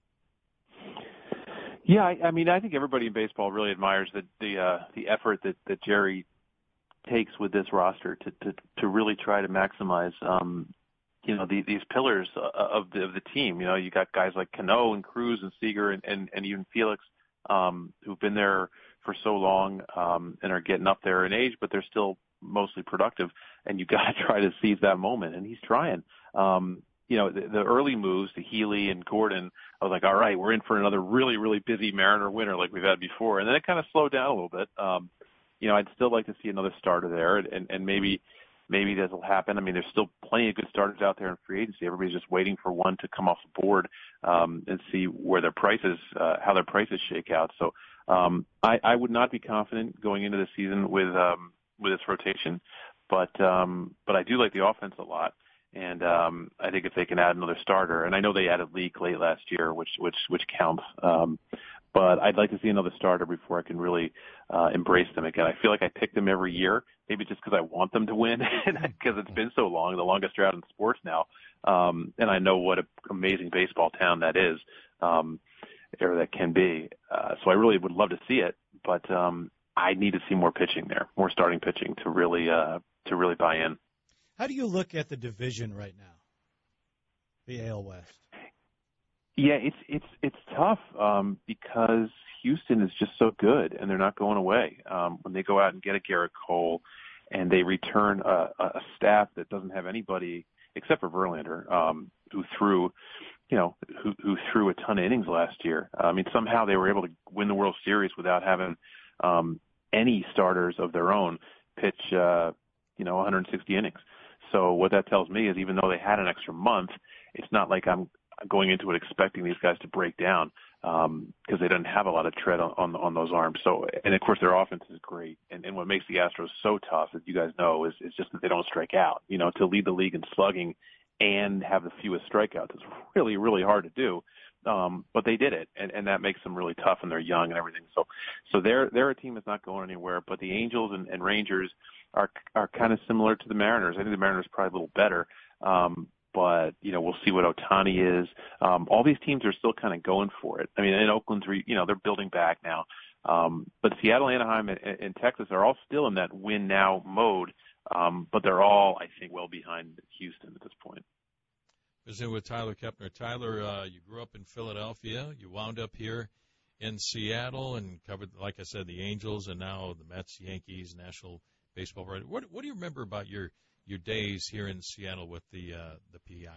Yeah, I think everybody in baseball really admires the effort that Jerry takes with this roster to really try to maximize these pillars of the team. You got guys like Cano and Cruz and Seager and even Felix who've been there for so long and are getting up there in age, but they're still mostly productive, and you got to try to seize that moment, and he's trying. The early moves to Healy and Gordon, I was like, all right, we're in for another really, really busy Mariner winter like we've had before, and then it kind of slowed down a little bit. I'd still like to see another starter there, and maybe this will happen. I mean, there's still plenty of good starters out there in free agency. Everybody's just waiting for one to come off the board and see where their prices, how their prices shake out. So I would not be confident going into the season with this rotation, but I do like the offense a lot, and I think if they can add another starter, and I know they added Leak late last year, which counts. But I'd like to see another starter before I can really embrace them again. I feel like I pick them every year, maybe just because I want them to win, because it's been so long, the longest drought in sports now. And I know what an amazing baseball town that is, or that can be. So I really would love to see it, but I need to see more pitching there, more starting pitching to really buy in. How do you look at the division right now, the AL West? Yeah, it's tough because Houston is just so good, and they're not going away. When they go out and get a Garrett Cole, and they return a staff that doesn't have anybody except for Verlander, who threw a ton of innings last year. I mean, somehow they were able to win the World Series without having any starters of their own pitch, 160 innings. So what that tells me is even though they had an extra month, it's not like I'm going into it expecting these guys to break down because they didn't have a lot of tread on those arms. So, and of course their offense is great. And what makes the Astros so tough, as you guys know, is just that they don't strike out. To lead the league in slugging and have the fewest strikeouts is really, really hard to do. But they did it, and that makes them really tough, and they're young and everything. So they're a team that's not going anywhere. But the Angels and Rangers are kind of similar to the Mariners. I think the Mariners are probably a little better. But we'll see what Ohtani is. All these teams are still kind of going for it. I mean, in Oakland's, they're building back now. But Seattle, Anaheim, and Texas are all still in that win now mode. But they're all, I think, well behind Houston at this point. Visiting with Tyler Kepner. Tyler, you grew up in Philadelphia. You wound up here in Seattle and covered, like I said, the Angels and now the Mets, Yankees, National Baseball. What do you remember about your days here in Seattle with the PEI?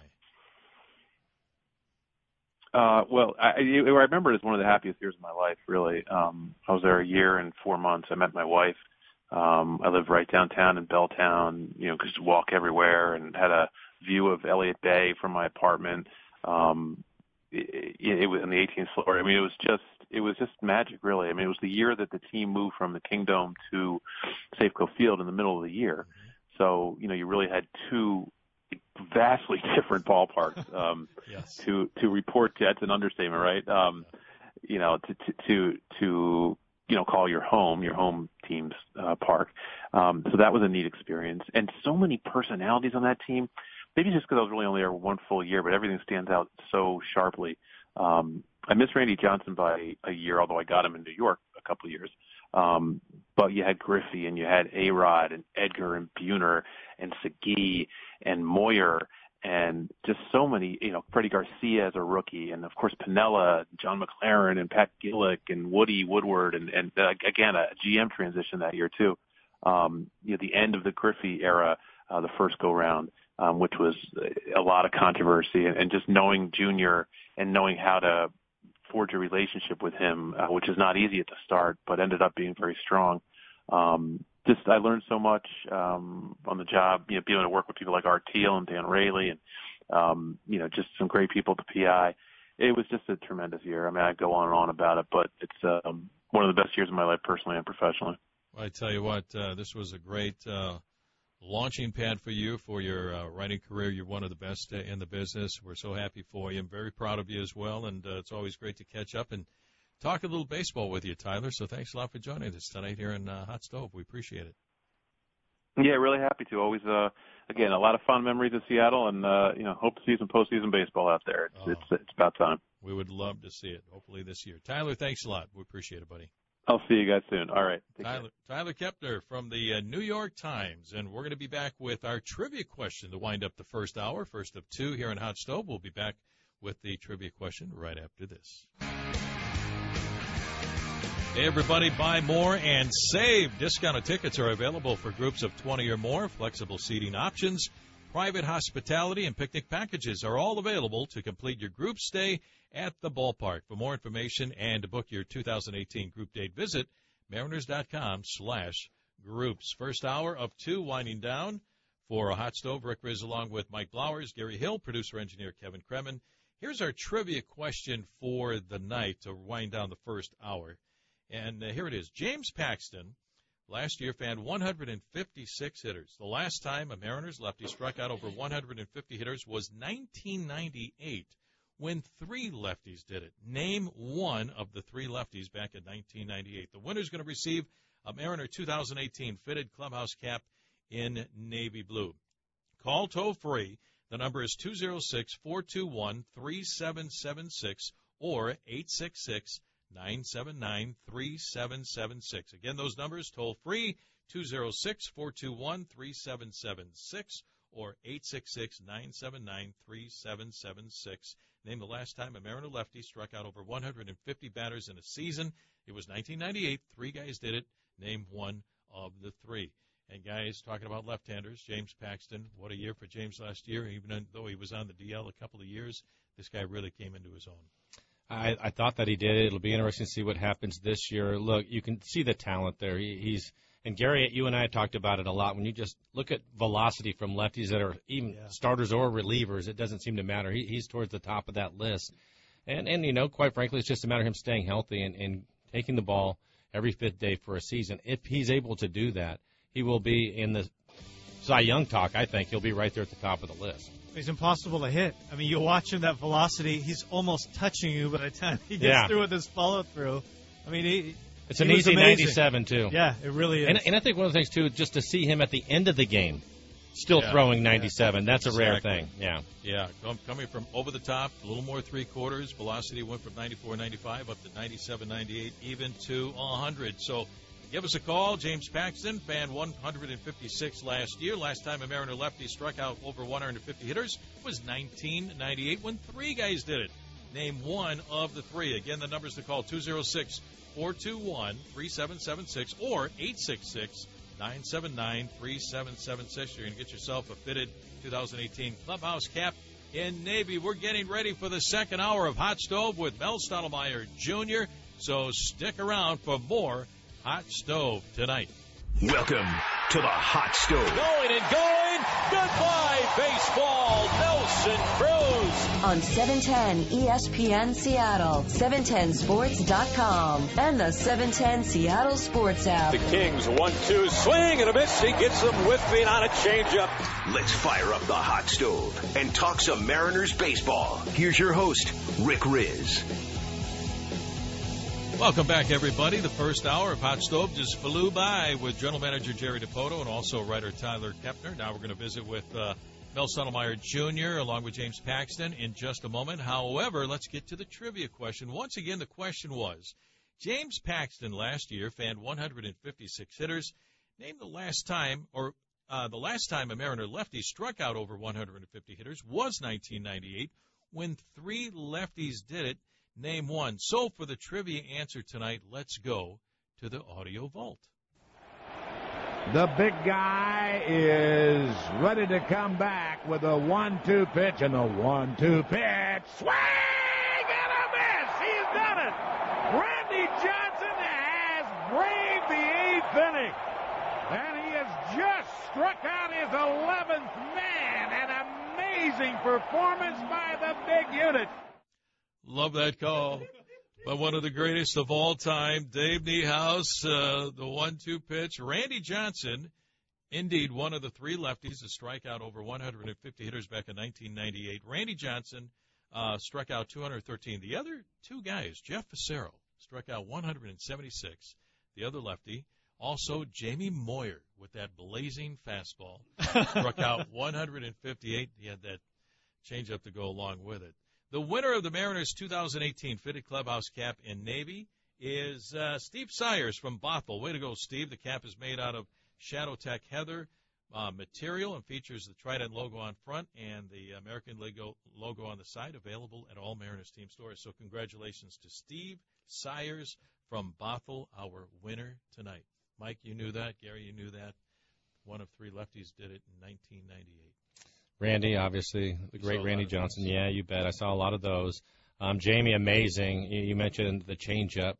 Well, I remember it as one of the happiest years of my life, really. I was there a year and 4 months. I met my wife. I lived right downtown in Belltown, could walk everywhere and had a view of Elliott Bay from my apartment. It was on the 18th floor. I mean, it was just magic, really. I mean, it was the year that the team moved from the Kingdome to Safeco Field in the middle of the year. So, you really had two vastly different ballparks yes. to report to. That's an understatement, right? To call your home team's park. So that was a neat experience. And so many personalities on that team. Maybe just because I was really only there 1 full year, but everything stands out so sharply. I missed Randy Johnson by a year, although I got him in New York a couple of years. But you had Griffey and you had A-Rod and Edgar and Buhner and Segui and Moyer and just so many, Freddie Garcia as a rookie, and of course Piniella, John McLaren, and Pat Gillick, and Woody Woodward, and again a GM transition that year too. The end of the Griffey era, the first go round, which was a lot of controversy, and just knowing Junior and knowing how to forge a relationship with him, which is not easy at the start, but ended up being very strong. I learned so much on the job, being able to work with people like Art Thiel and Dan Rayleigh and, just some great people at the PI. It was just a tremendous year. I mean, I go on and on about it, but it's one of the best years of my life personally and professionally. Well, I tell you what, this was a great launching pad for you for your writing career. You're one of the best in the business. We're so happy for you. I'm very proud of you as well, and it's always great to catch up and talk a little baseball with you, Tyler. So thanks a lot for joining us tonight here in Hot Stove. We appreciate it. Yeah, really happy to. Always, again, a lot of fun memories of Seattle, and hope to see some postseason baseball out there. It's about time. We would love to see it. Hopefully this year. Tyler, thanks a lot. We appreciate it, buddy. I'll see you guys soon. All right. Tyler Kepner from the New York Times, and we're going to be back with our trivia question to wind up the first hour, first of two here in Hot Stove. We'll be back with the trivia question right after this. Hey, everybody, buy more and save. Discounted tickets are available for groups of 20 or more. Flexible seating options, private hospitality, and picnic packages are all available to complete your group stay at the ballpark. For more information and to book your 2018 group date, visit mariners.com/groups. First hour of two winding down for a Hot Stove. Rick Riz along with Mike Blowers, Gary Hill, producer-engineer Kevin Kremen. Here's our trivia question for the night to wind down the first hour. And here it is. James Paxton last year fanned 156 hitters. The last time a Mariners lefty struck out over 150 hitters was 1998, when three lefties did it. Name one of the three lefties back in 1998. The winner's going to receive a Mariner 2018 fitted clubhouse cap in navy blue. Call toll-free. The number is 206-421-3776 or 866-979-3776. Again, those numbers toll-free, 206-421-3776 or 866-979-3776. Name the last time a Mariner lefty struck out over 150 batters in a season. It was 1998. Three guys did it. Name one of the three. And guys, talking about left-handers, James Paxton, what a year for James last year. Even though he was on the DL a couple of years, this guy really came into his own. I thought that he did. It'll be interesting to see what happens this year. Look, you can see the talent there. And Gary, you and I talked about it a lot. When you just look at velocity from lefties that are even starters or relievers, it doesn't seem to matter. He's towards the top of that list. And quite frankly, it's just a matter of him staying healthy and taking the ball every fifth day for a season. If he's able to do that, he will be in the Cy Young talk. I think he'll be right there at the top of the list. He's impossible to hit. I mean, you watch him, that velocity, he's almost touching you by the time he gets through with his follow-through. I mean, it's an easy 97, too. Yeah, it really is. And I think one of the things, too, just to see him at the end of the game still throwing 97, that's a rare thing. Yeah, coming from over the top, a little more three-quarters. Velocity went from 94, 95 up to 97, 98, even to 100. So give us a call. James Paxton, fan 156 last year. Last time a Mariner lefty struck out over 150 hitters was 1998 when three guys did it. Name one of the three. Again, the numbers to call, 206-421-3776 or 866-979-3776. You're going to get yourself a fitted 2018 Clubhouse cap in Navy. We're getting ready for the second hour of Hot Stove with Mel Stottlemyre Jr., so stick around for more Hot Stove tonight. Welcome to the Hot Stove. Going and going. Goodbye, baseball. Nelson Cruz. On 710 ESPN Seattle, 710sports.com, and the 710 Seattle Sports app. The Kings 1-2 swing and a miss. He gets them whiffing on a changeup. Let's fire up the Hot Stove and talk some Mariners baseball. Here's your host, Rick Riz. Welcome back, everybody. The first hour of Hot Stove just flew by with General Manager Jerry DiPoto and also writer Tyler Kepner. Now we're going to visit with Mel Stottlemyre Jr. along with James Paxton in just a moment. However, let's get to the trivia question. Once again, the question was, James Paxton last year fanned 156 hitters. Name the last time, the last time a Mariner lefty struck out over 150 hitters was 1998 when three lefties did it. Name one. So for the trivia answer tonight, let's go to the audio vault. The big guy is ready to come back with a 1-2 pitch, and the 1-2 pitch. Swing and a miss. He's done it. Randy Johnson has braved the eighth inning, and he has just struck out his 11th man. An amazing performance by the big unit. Love that call by one of the greatest of all time, Dave Niehaus, the 1-2 pitch. Randy Johnson, indeed one of the three lefties to strike out over 150 hitters back in 1998. Randy Johnson struck out 213. The other two guys, Jeff Fassero, struck out 176. The other lefty, also Jamie Moyer with that blazing fastball, struck out 158. He had that changeup to go along with it. The winner of the Mariners 2018 Fitted Clubhouse cap in Navy is Steve Sayers from Bothell. Way to go, Steve. The cap is made out of Shadow Tech Heather material and features the Trident logo on front and the American logo on the side, available at all Mariners team stores. So congratulations to Steve Sayers from Bothell, our winner tonight. Mike, you knew that. Gary, you knew that. One of three lefties did it in 1998. Randy, obviously, the great Randy Johnson. Yeah, you bet. I saw a lot of those. Jamie, amazing. You mentioned the changeup.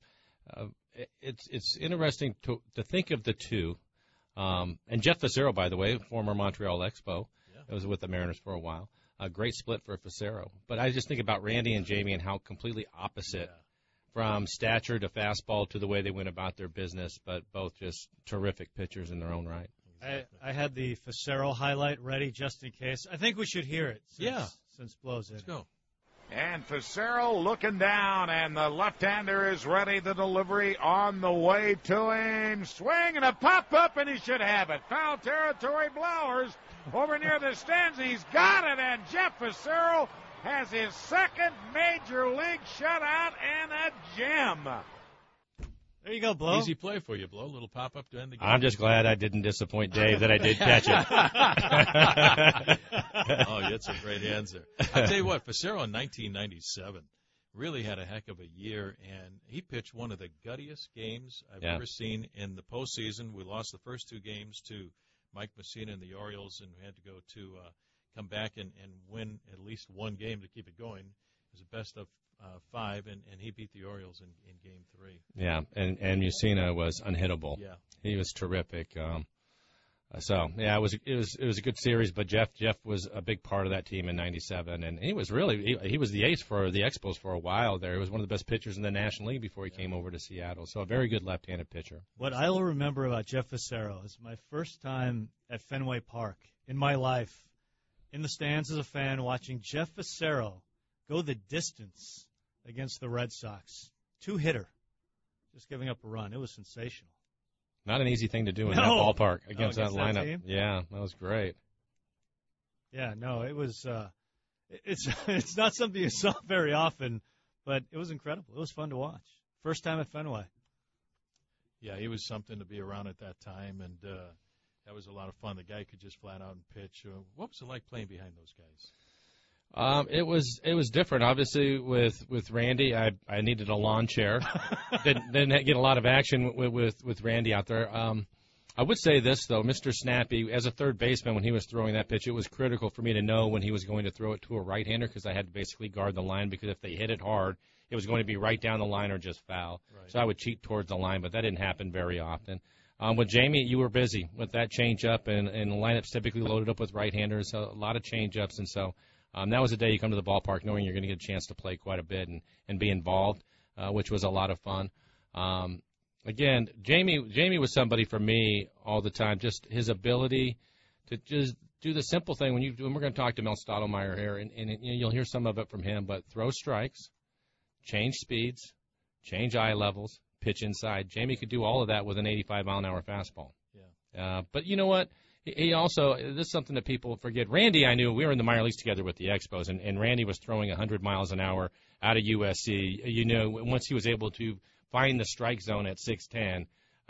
It's interesting to think of the two. And Jeff Fassero, by the way, former Montreal Expo, was with the Mariners for a while. A great split for Fassero. But I just think about Randy and Jamie and how completely opposite from stature to fastball to the way they went about their business, but both just terrific pitchers in their own right. I had the Fassero highlight ready just in case. I think we should hear it since Blows in. Let's go. And Fassero looking down, and the left-hander is ready. The delivery on the way to him. Swing and a pop-up, and he should have it. Foul territory, Blowers over near the stands. He's got it, and Jeff Fassero has his second major league shutout and a gem. There you go, Blow. Easy play for you, Blow. Little pop-up to end the game. I'm just glad I didn't disappoint Dave that I did catch it. Oh, you had some great hands there. I'll tell you what, Fassero in 1997 really had a heck of a year, and he pitched one of the guttiest games I've ever seen in the postseason. We lost the first two games to Mike Messina and the Orioles, and we had to go to come back and win at least one game to keep it going. It was the best of 5, and he beat the Orioles in Game 3. Yeah, and Mussina was unhittable. Yeah, he was terrific. So yeah, it was a good series. But Jeff was a big part of that team in '97, and he was the ace for the Expos for a while there. He was one of the best pitchers in the National League before he came over to Seattle. So a very good left-handed pitcher. What I'll remember about Jeff Fassero is my first time at Fenway Park in my life, in the stands as a fan, watching Jeff Fassero go the distance against the Red Sox. 2-hitter, just giving up a run. It was sensational. Not an easy thing to do in that ballpark against that lineup. That team? Yeah, that was great. Yeah, no, it was. It's not something you saw very often, but it was incredible. It was fun to watch. First time at Fenway. Yeah, he was something to be around at that time, and that was a lot of fun. The guy could just flat out and pitch. What was it like playing behind those guys? It was different. Obviously, with Randy, I needed a lawn chair. didn't get a lot of action with Randy out there. I would say this though, Mr. Snappy, as a third baseman, when he was throwing that pitch, it was critical for me to know when he was going to throw it to a right-hander because I had to basically guard the line because if they hit it hard, it was going to be right down the line or just foul. Right. So I would cheat towards the line, but that didn't happen very often. With Jamie, you were busy with that change-up, and the lineup's typically loaded up with right-handers, so a lot of change-ups, and so. That was a day you come to the ballpark knowing you're going to get a chance to play quite a bit and be involved, which was a lot of fun. Again, Jamie was somebody for me all the time, just his ability to just do the simple thing. When we're going to talk to Mel Stottlemyre here, and you'll hear some of it from him, but throw strikes, change speeds, change eye levels, pitch inside. Jamie could do all of that with an 85-mile-an-hour fastball. Yeah. But you know what? He also, this is something that people forget. Randy, I knew, we were in the minor leagues together with the Expos, and Randy was throwing 100 miles an hour out of USC. You know, once he was able to find the strike zone at 6'10",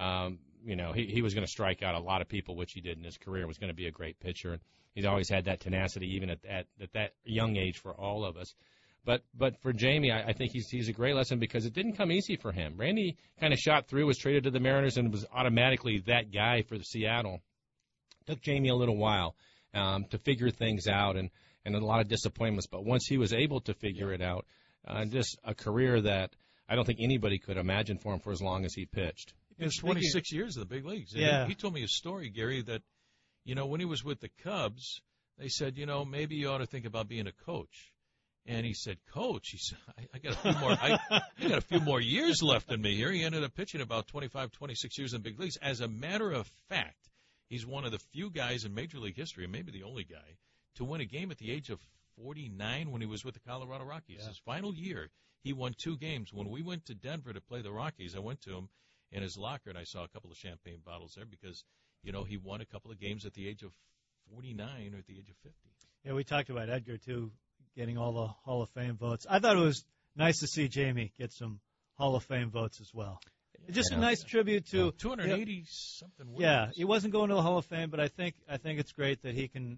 he was going to strike out a lot of people, which he did in his career, was going to be a great pitcher. He's always had that tenacity, even at that young age for all of us. But for Jamie, I think he's a great lesson because it didn't come easy for him. Randy kind of shot through, was traded to the Mariners, and was automatically that guy for Seattle. Took Jamie a little while to figure things out and a lot of disappointments. But once he was able to figure it out, just a career that I don't think anybody could imagine for him for as long as he pitched. It was 26 years in the big leagues. Yeah. He told me a story, Gary, that, when he was with the Cubs, they said, maybe you ought to think about being a coach. And he said, "Coach," he said, I got a few more. I got a few more years left in me here. He ended up pitching about 25, 26 years in the big leagues. As a matter of fact, he's one of the few guys in Major League history, and maybe the only guy, to win a game at the age of 49 when he was with the Colorado Rockies. Yeah. His final year, he won 2 games. When we went to Denver to play the Rockies, I went to him in his locker, and I saw a couple of champagne bottles there because, he won a couple of games at the age of 49 or at the age of 50. Yeah, we talked about Edgar, too, getting all the Hall of Fame votes. I thought it was nice to see Jamie get some Hall of Fame votes as well. Just a nice tribute to 280 something. Yeah, he wasn't going to the Hall of Fame, but I think it's great that he can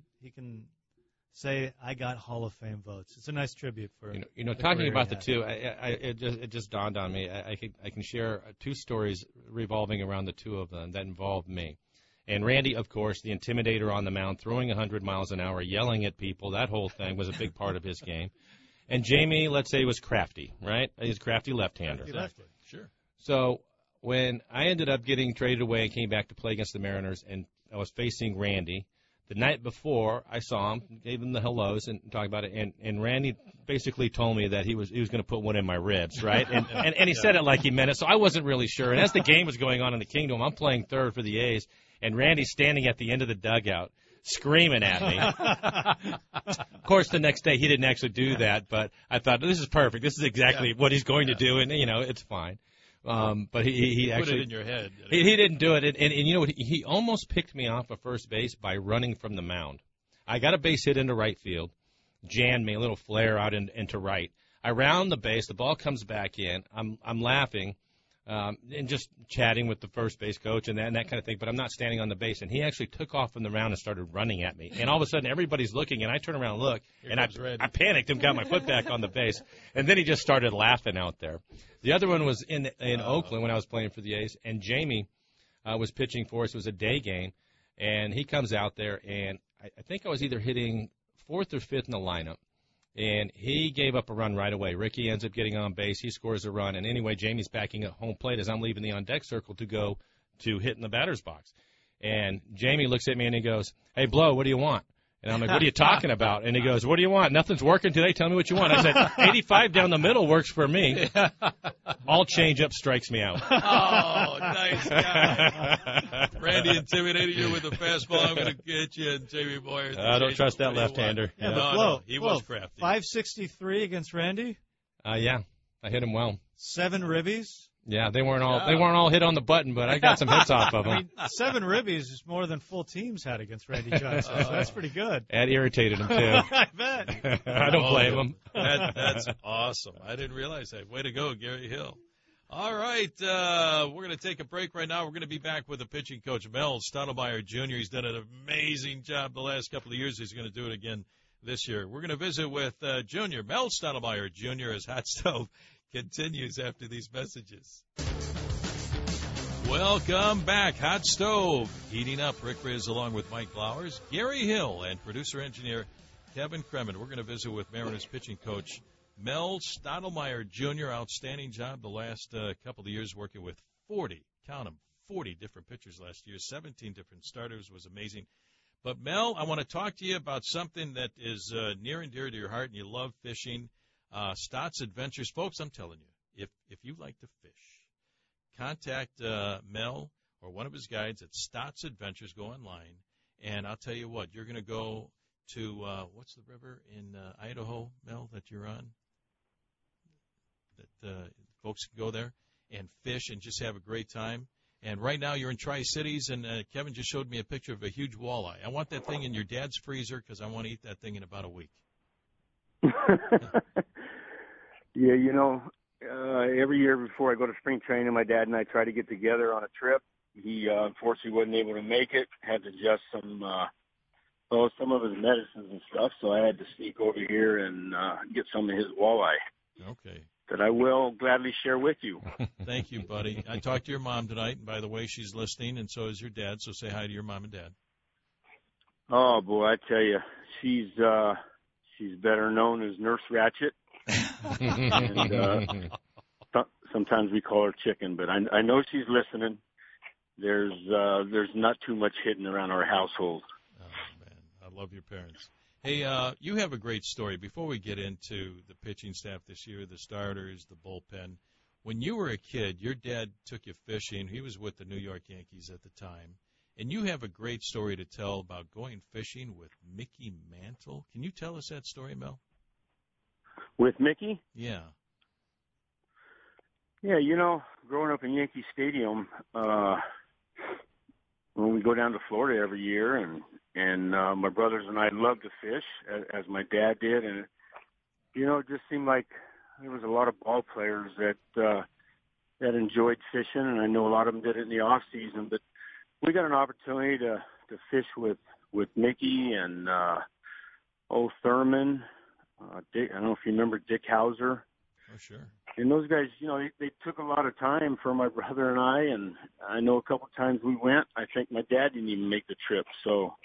say I got Hall of Fame votes. It's a nice tribute for talking about the two. It just dawned on me. I can share 2 stories revolving around the 2 of them that involved me. And Randy, of course, the intimidator on the mound, throwing 100 miles an hour, yelling at people. That whole thing was a big part of his game. And Jamie, let's say, was crafty, right? He's a crafty left-hander. Exactly. Sure. So when I ended up getting traded away and came back to play against the Mariners, and I was facing Randy, the night before I saw him, gave him the hellos and talked about it, and Randy basically told me that he was going to put one in my ribs, right? And he said it like he meant it, so I wasn't really sure. And as the game was going on in the Kingdom, I'm playing third for the A's, and Randy's standing at the end of the dugout screaming at me. Of course, the next day he didn't actually do that, but I thought, this is perfect. This is exactly what he's going to do, and, it's fine. But he actually put it in your head. He didn't do it, and you know what? He almost picked me off of first base by running from the mound. I got a base hit into right field, jammed me, a little flare out into right. I round the base, the ball comes back in. I'm laughing and just chatting with the first base coach and that kind of thing, but I'm not standing on the base. And he actually took off from the mound and started running at me. And all of a sudden, everybody's looking, and I turn around and look, and I panicked and got my foot back on the base. And then he just started laughing out there. The other one was in Oakland when I was playing for the A's, and Jamie was pitching for us. It was a day game, and he comes out there, and I think I was either hitting 4th or 5th in the lineup. And he gave up a run right away. Ricky ends up getting on base. He scores a run. And anyway, Jamie's backing at home plate as I'm leaving the on-deck circle to go to hit in the batter's box. And Jamie looks at me and he goes, "Hey, Blow, what do you want?" And I'm like, "What are you talking about?" And he goes, "What do you want? Nothing's working today. Tell me what you want." I said, 85 down the middle works for me. All change-up strikes me out. Oh, nice guy. Randy intimidated you with a fastball. I'm going to get you, and Jamie Boyer. I don't trust that left-hander. Yeah, no, he was crafty. 563 against Randy? Yeah, I hit him well. 7 ribbies? Yeah, they weren't all hit on the button, but I got some hits off of them. I mean, 7 ribbies is more than full teams had against Randy Johnson, so that's pretty good. That irritated him, too. I bet. I don't blame him. That's awesome. I didn't realize that. Way to go, Gary Hill. All right, we're going to take a break right now. We're going to be back with the pitching coach, Mel Stottlemyre Jr. He's done an amazing job the last couple of years. He's going to do it again this year. We're going to visit with Junior, Mel Stottlemyre Jr. as Hot Stove continues after these messages. Welcome back. Hot Stove heating up. Rick Riz along with Mike Flowers, Gary Hill, and producer-engineer Kevin Kremen. We're going to visit with Mariners pitching coach Mel Stottlemyre Jr. Outstanding job the last couple of years working with 40, count them, 40 different pitchers last year, 17 different starters. Was amazing. But, Mel, I want to talk to you about something that is near and dear to your heart, and you love fishing. Stott's Adventures. Folks, I'm telling you, if you like to fish, contact Mel or one of his guides at Stott's Adventures. Go online, and I'll tell you what, you're going to go to, what's the river in Idaho, Mel, that you're on? That folks can go there and fish and just have a great time. And right now you're in Tri-Cities, and Kevin just showed me a picture of a huge walleye. I want that thing in your dad's freezer because I want to eat that thing in about a week. Yeah, you know, every year before I go to spring training, my dad and I try to get together on a trip. He unfortunately wasn't able to make it, had to adjust some of his medicines and stuff, so I had to sneak over here and get some of his walleye. Okay. That I will gladly share with you. Thank you, buddy. I talked to your mom tonight, and by the way, she's listening, and so is your dad, so say hi to your mom and dad. Oh, boy, I tell you, she's better known as Nurse Ratchet. And sometimes we call her Chicken, but I know she's listening. There's not too much hidden around our household. Oh, man, I love your parents. Hey, you have a great story. Before we get into the pitching staff this year, the starters, the bullpen, when you were a kid, your dad took you fishing. He was with the New York Yankees at the time. And you have a great story to tell about going fishing with Mickey Mantle. Can you tell us that story, Mel? With Mickey? Yeah. Yeah, you know, growing up in Yankee Stadium, when we go down to Florida every year, and my brothers and I loved to fish, as my dad did, and, you know, it just seemed like there was a lot of ball players that enjoyed fishing, and I know a lot of them did it in the off season, but we got an opportunity to fish with Mickey and Thurman. Dick, I don't know if you remember Dick Hauser. Oh, sure. And those guys, you know, they took a lot of time for my brother and I, and I know a couple of times we went. I think my dad didn't even make the trip. So,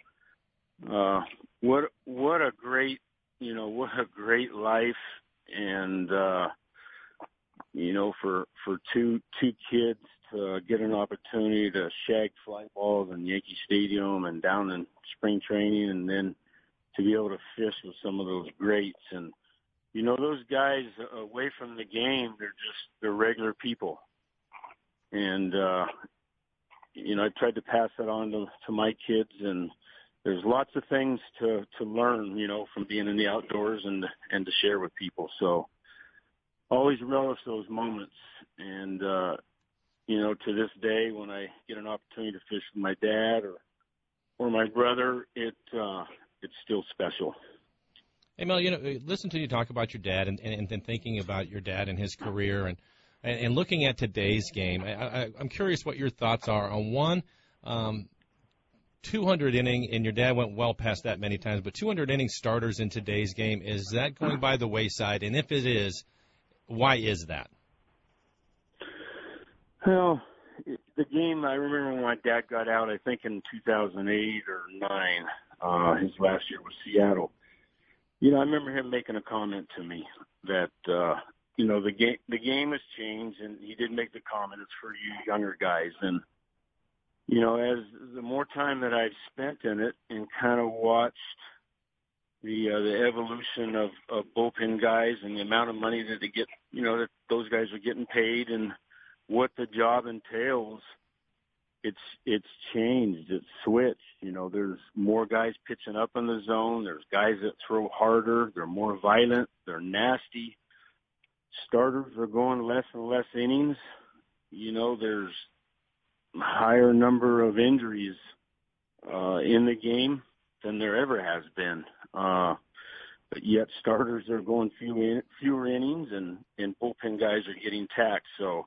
what a great life, and you know, for two kids to get an opportunity to shag fly balls in Yankee Stadium and down in spring training, and then to be able to fish with some of those greats. And, you know, those guys away from the game, they're regular people. And, you know, I tried to pass that on to my kids, and there's lots of things to learn, you know, from being in the outdoors and to share with people. So always relish those moments. And, you know, to this day, when I get an opportunity to fish with my dad or my brother, it's still special. Hey, Mel, you know, listen to you talk about your dad and then thinking about your dad and his career and looking at today's game. I'm curious what your thoughts are on one, 200 inning, and your dad went well past that many times, but 200 inning starters in today's game, is that going by the wayside? And if it is, why is that? Well, the game, I remember when my dad got out, I think in 2008 or 9, his last year with Seattle. You know, I remember him making a comment to me that, you know, the game has changed, and he did make the comment, it's for you younger guys. And, you know, as the more time that I've spent in it and kind of watched the evolution of bullpen guys and the amount of money that they get, you know, that those guys are getting paid and what the job entails, it's changed. It's switched. You know, there's more guys pitching up in the zone. There's guys that throw harder. They're more violent. They're nasty. Starters are going less and less innings. You know, there's a higher number of injuries in the game than there ever has been. But yet starters are going fewer innings, and bullpen guys are getting taxed. So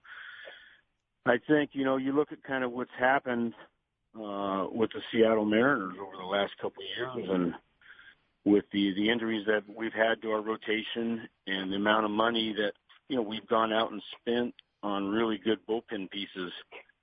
I think, you know, you look at kind of what's happened with the Seattle Mariners over the last couple of years, and with the injuries that we've had to our rotation and the amount of money that, you know, we've gone out and spent on really good bullpen pieces,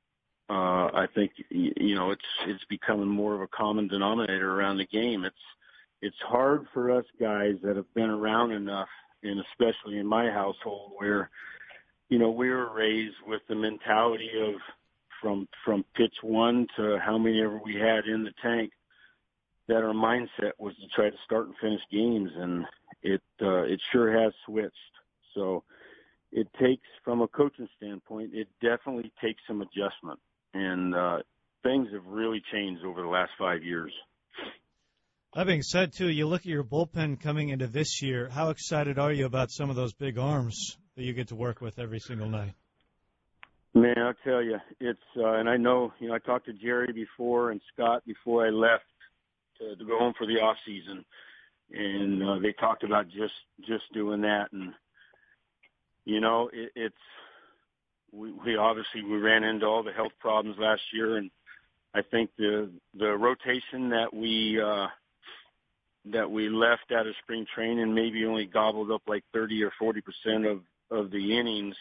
I think, you know, it's becoming more of a common denominator around the game. It's hard for us guys that have been around enough, and especially in my household where, you know, we were raised with the mentality of from pitch one to how many ever we had in the tank, that our mindset was to try to start and finish games, and it sure has switched. So it takes, from a coaching standpoint, it definitely takes some adjustment, and things have really changed over the last 5 years. That being said, too, you look at your bullpen coming into this year. How excited are you about some of those big arms that you get to work with every single night? Man, I'll tell you, it's and I know, you know, I talked to Jerry before and Scott before I left to go home for the off season, and they talked about just doing that. And you know, we obviously ran into all the health problems last year, and I think the rotation that we left out of spring training maybe only gobbled up like 30 or 40% of the innings.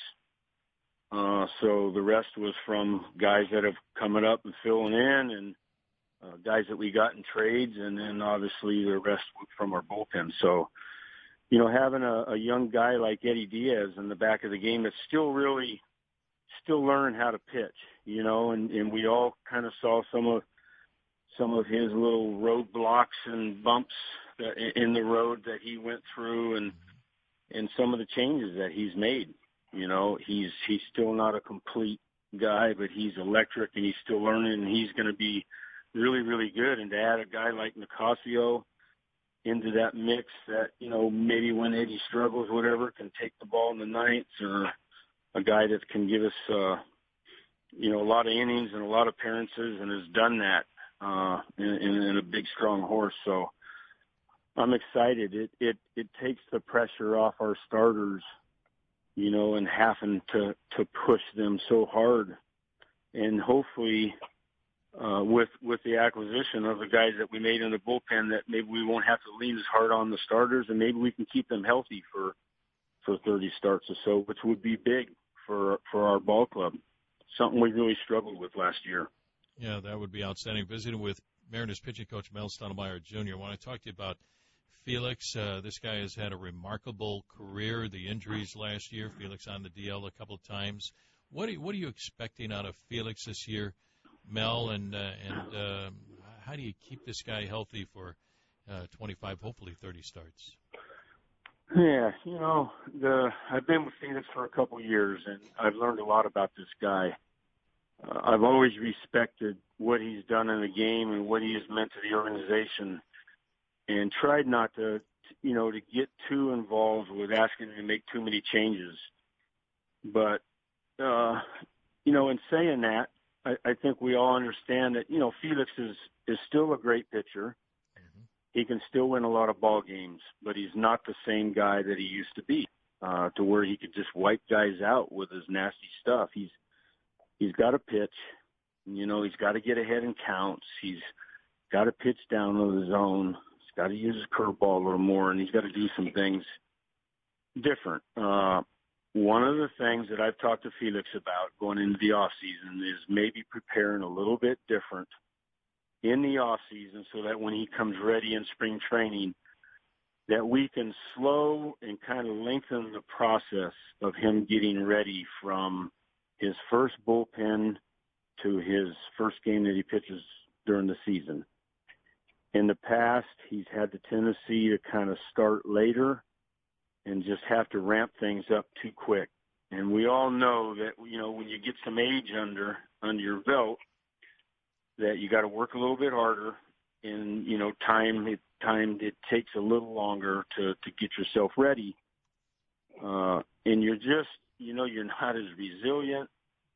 So the rest was from guys that have coming up and filling in, and guys that we got in trades, and then obviously the rest from our bullpen. So, you know, having a young guy like Eddie Diaz in the back of the game that's still learning how to pitch, you know, and we all kind of saw some of his little roadblocks and bumps in the road that he went through, and some of the changes that he's made. You know, he's still not a complete guy, but he's electric, and he's still learning, and he's going to be really, really good. And to add a guy like Nicasio into that mix that, you know, maybe when Eddie struggles, whatever, can take the ball in the ninth, or a guy that can give us, you know, a lot of innings and a lot of appearances, and has done that in a big, strong horse. So I'm excited. It takes the pressure off our starters, you know, and having to push them so hard. And hopefully, with the acquisition of the guys that we made in the bullpen, that maybe we won't have to lean as hard on the starters, and maybe we can keep them healthy for 30 starts or so, which would be big for our ball club. Something we really struggled with last year. Yeah, that would be outstanding. Visiting with Mariners pitching coach Mel Stottlemyre Jr. I want to talk to you about Felix. This guy has had a remarkable career. The injuries last year, Felix on the DL a couple of times. What are you expecting out of Felix this year, Mel? And how do you keep this guy healthy for 25, hopefully 30 starts? Yeah, you know, I've been with Felix for a couple of years, and I've learned a lot about this guy. I've always respected what he's done in the game and what he has meant to the organization, and tried not to, you know, to get too involved with asking him to make too many changes. But, you know, in saying that, I think we all understand that, you know, Felix is still a great pitcher. Mm-hmm. He can still win a lot of ball games, but he's not the same guy that he used to be, to where he could just wipe guys out with his nasty stuff. He's got to pitch, you know, he's got to get ahead in counts. He's got to pitch down to the zone. He's got to use his curveball a little more, and he's got to do some things different. One of the things that I've talked to Felix about going into the off season is maybe preparing a little bit different in the off season, so that when he comes ready in spring training, that we can slow and kind of lengthen the process of him getting ready from his first bullpen to his first game that he pitches during the season. In the past, he's had the tendency to kind of start later and just have to ramp things up too quick. And we all know that, you know, when you get some age under your belt, that you got to work a little bit harder, and, you know, time it takes a little longer to get yourself ready. And you're just, you know, you're not as resilient.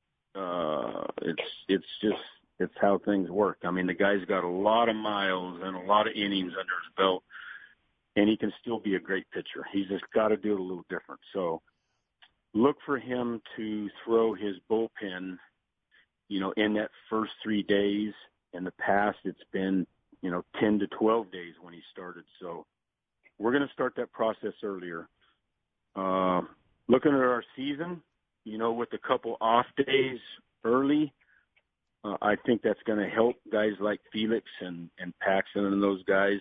It's how things work. I mean, the guy's got a lot of miles and a lot of innings under his belt, and he can still be a great pitcher. He's just got to do it a little different. So look for him to throw his bullpen, you know, in that first 3 days. In the past, it's been, you know, 10 to 12 days when he started. So we're going to start that process earlier. Looking at our season, you know, with a couple off days early, I think that's going to help guys like Felix and Paxton and those guys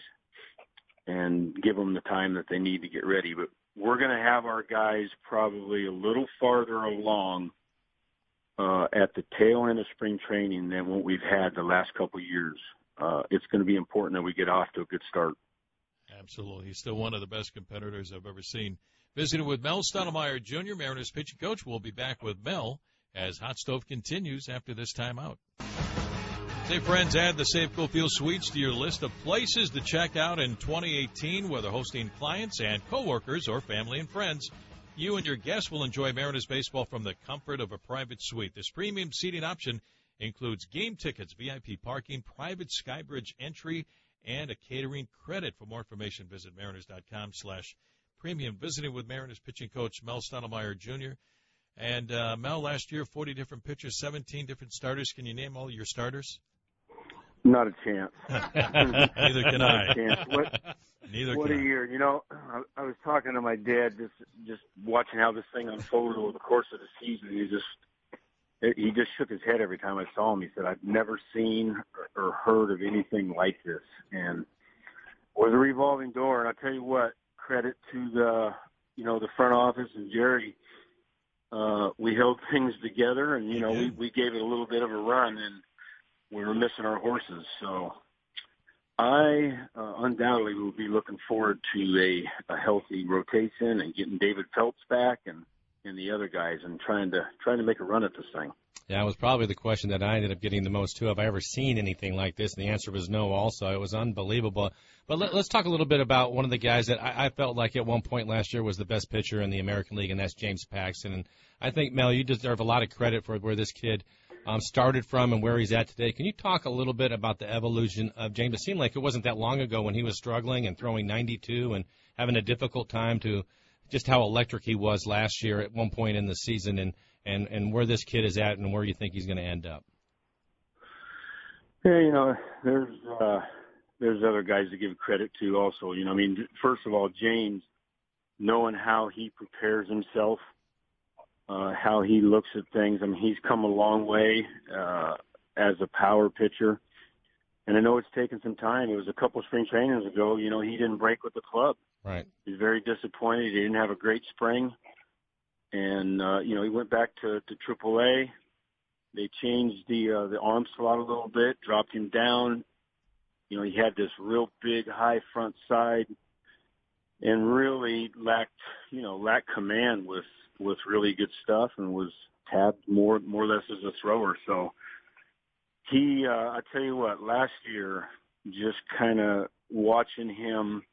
and give them the time that they need to get ready. But we're going to have our guys probably a little farther along at the tail end of spring training than what we've had the last couple of years. It's going to be important that we get off to a good start. Absolutely. He's still one of the best competitors I've ever seen. Visiting with Mel Stottlemyre Jr., Mariners pitching coach. We'll be back with Mel as Hot Stove continues after this timeout. Say, friends, add the Safeco Field Suites to your list of places to check out in 2018, whether hosting clients and coworkers or family and friends. You and your guests will enjoy Mariners baseball from the comfort of a private suite. This premium seating option includes game tickets, VIP parking, private Skybridge entry, and a catering credit. For more information, visit mariners.com/premium. Visiting with Mariners pitching coach Mel Stottlemyre Jr. And, Mel, last year, 40 different pitchers, 17 different starters. Can you name all your starters? Not a chance. Neither can I. Not a chance. What a year. You know, I was talking to my dad, just watching how this thing unfolded over the course of the season. He just shook his head every time I saw him. He said, I've never seen or heard of anything like this. And it was a revolving door. And I'll tell you what, credit to the front office and Jerry. We held things together, and, you know, we gave it a little bit of a run, and we were missing our horses. So I undoubtedly will be looking forward to a healthy rotation and getting David Phelps back and the other guys and trying to make a run at this thing. Yeah, it was probably the question that I ended up getting the most, too. Have I ever seen anything like this? And the answer was no also. It was unbelievable. But let's talk a little bit about one of the guys that I felt like at one point last year was the best pitcher in the American League, and that's James Paxton. And I think, Mel, you deserve a lot of credit for where this kid started from and where he's at today. Can you talk a little bit about the evolution of James? It seemed like it wasn't that long ago when he was struggling and throwing 92 and having a difficult time to just how electric he was last year at one point in the season, and where this kid is at and where you think he's going to end up. Yeah, you know, there's other guys to give credit to also. You know, I mean, first of all, James, knowing how he prepares himself, how he looks at things. I mean, he's come a long way as a power pitcher. And I know it's taken some time. It was a couple of spring trainings ago, you know, he didn't break with the club. Right. He's very disappointed. He didn't have a great spring. And, you know, he went back to AAA. They changed the arm slot a little bit, dropped him down. You know, he had this real big high front side and really lacked command with really good stuff and was tabbed more or less as a thrower. So he, I tell you what, last year, just kind of watching him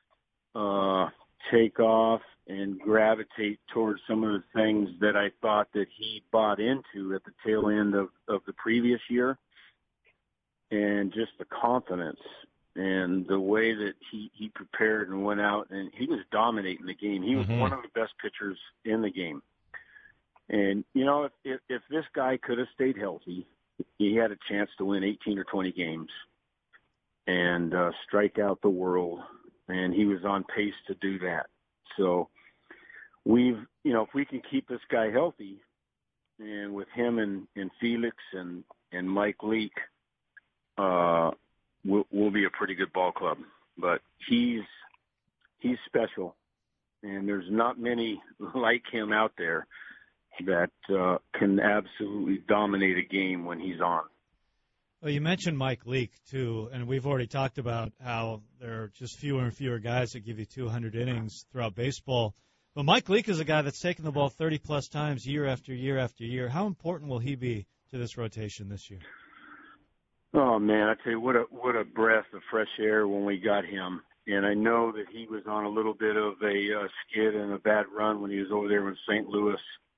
take off and gravitate towards some of the things that I thought that he bought into at the tail end of the previous year, and just the confidence and the way that he prepared and went out, and he was dominating the game. He was one of the best pitchers in the game. And, you know, if this guy could have stayed healthy, he had a chance to win 18 or 20 games and strike out the world, and he was on pace to do that. So if we can keep this guy healthy, and with him and Felix and Mike Leake, we'll be a pretty good ball club. But he's he's special, and there's not many like him out there that can absolutely dominate a game when he's on. Well, you mentioned Mike Leake, too, and we've already talked about how there are just fewer and fewer guys that give you 200 innings throughout baseball. But Mike Leake is a guy that's taken the ball 30-plus times year after year after year. How important will he be to this rotation this year? Oh, man, I tell you, what a breath of fresh air when we got him. And I know that he was on a little bit of a skid and a bad run when he was over there in St. Louis.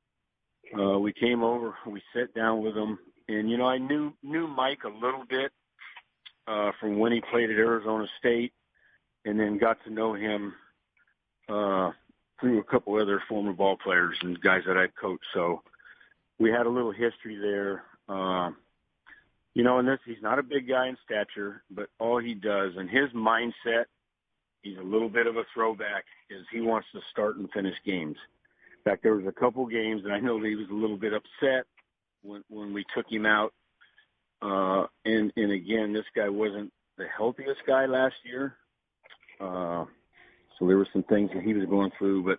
We came over, we sat down with him, and, you know, I knew Mike a little bit from when he played at Arizona State, and then got to know him through a couple other former ball players and guys that I coached. So we had a little history there. You know, and he's not a big guy in stature, but all he does, and his mindset, he's a little bit of a throwback, is he wants to start and finish games. In fact, there was a couple games, and I know that he was a little bit upset when we took him out. And again, this guy wasn't the healthiest guy last year. So there were some things that he was going through, but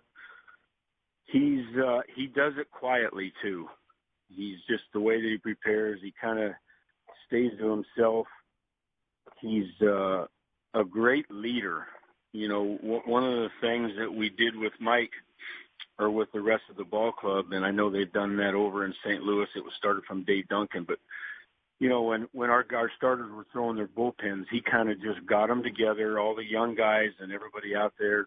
he does it quietly too. He's just the way that he prepares. He kind of stays to himself. He's a great leader. You know, one of the things that we did with Mike, or with the rest of the ball club, and I know they've done that over in St. Louis. It was started from Dave Duncan, but you know, when our starters were throwing their bullpens, he kind of just got them together, all the young guys and everybody out there,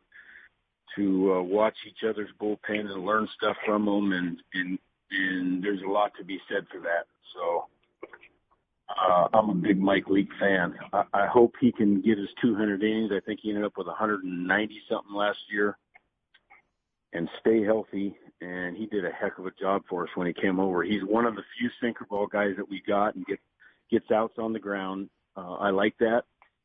to watch each other's bullpen and learn stuff from them, and there's a lot to be said for that. So I'm a big Mike Leake fan. I hope he can get his 200 innings. I think he ended up with 190-something last year, and stay healthy. And he did a heck of a job for us when he came over. He's one of the few sinker ball guys that we got and gets outs on the ground. I like that.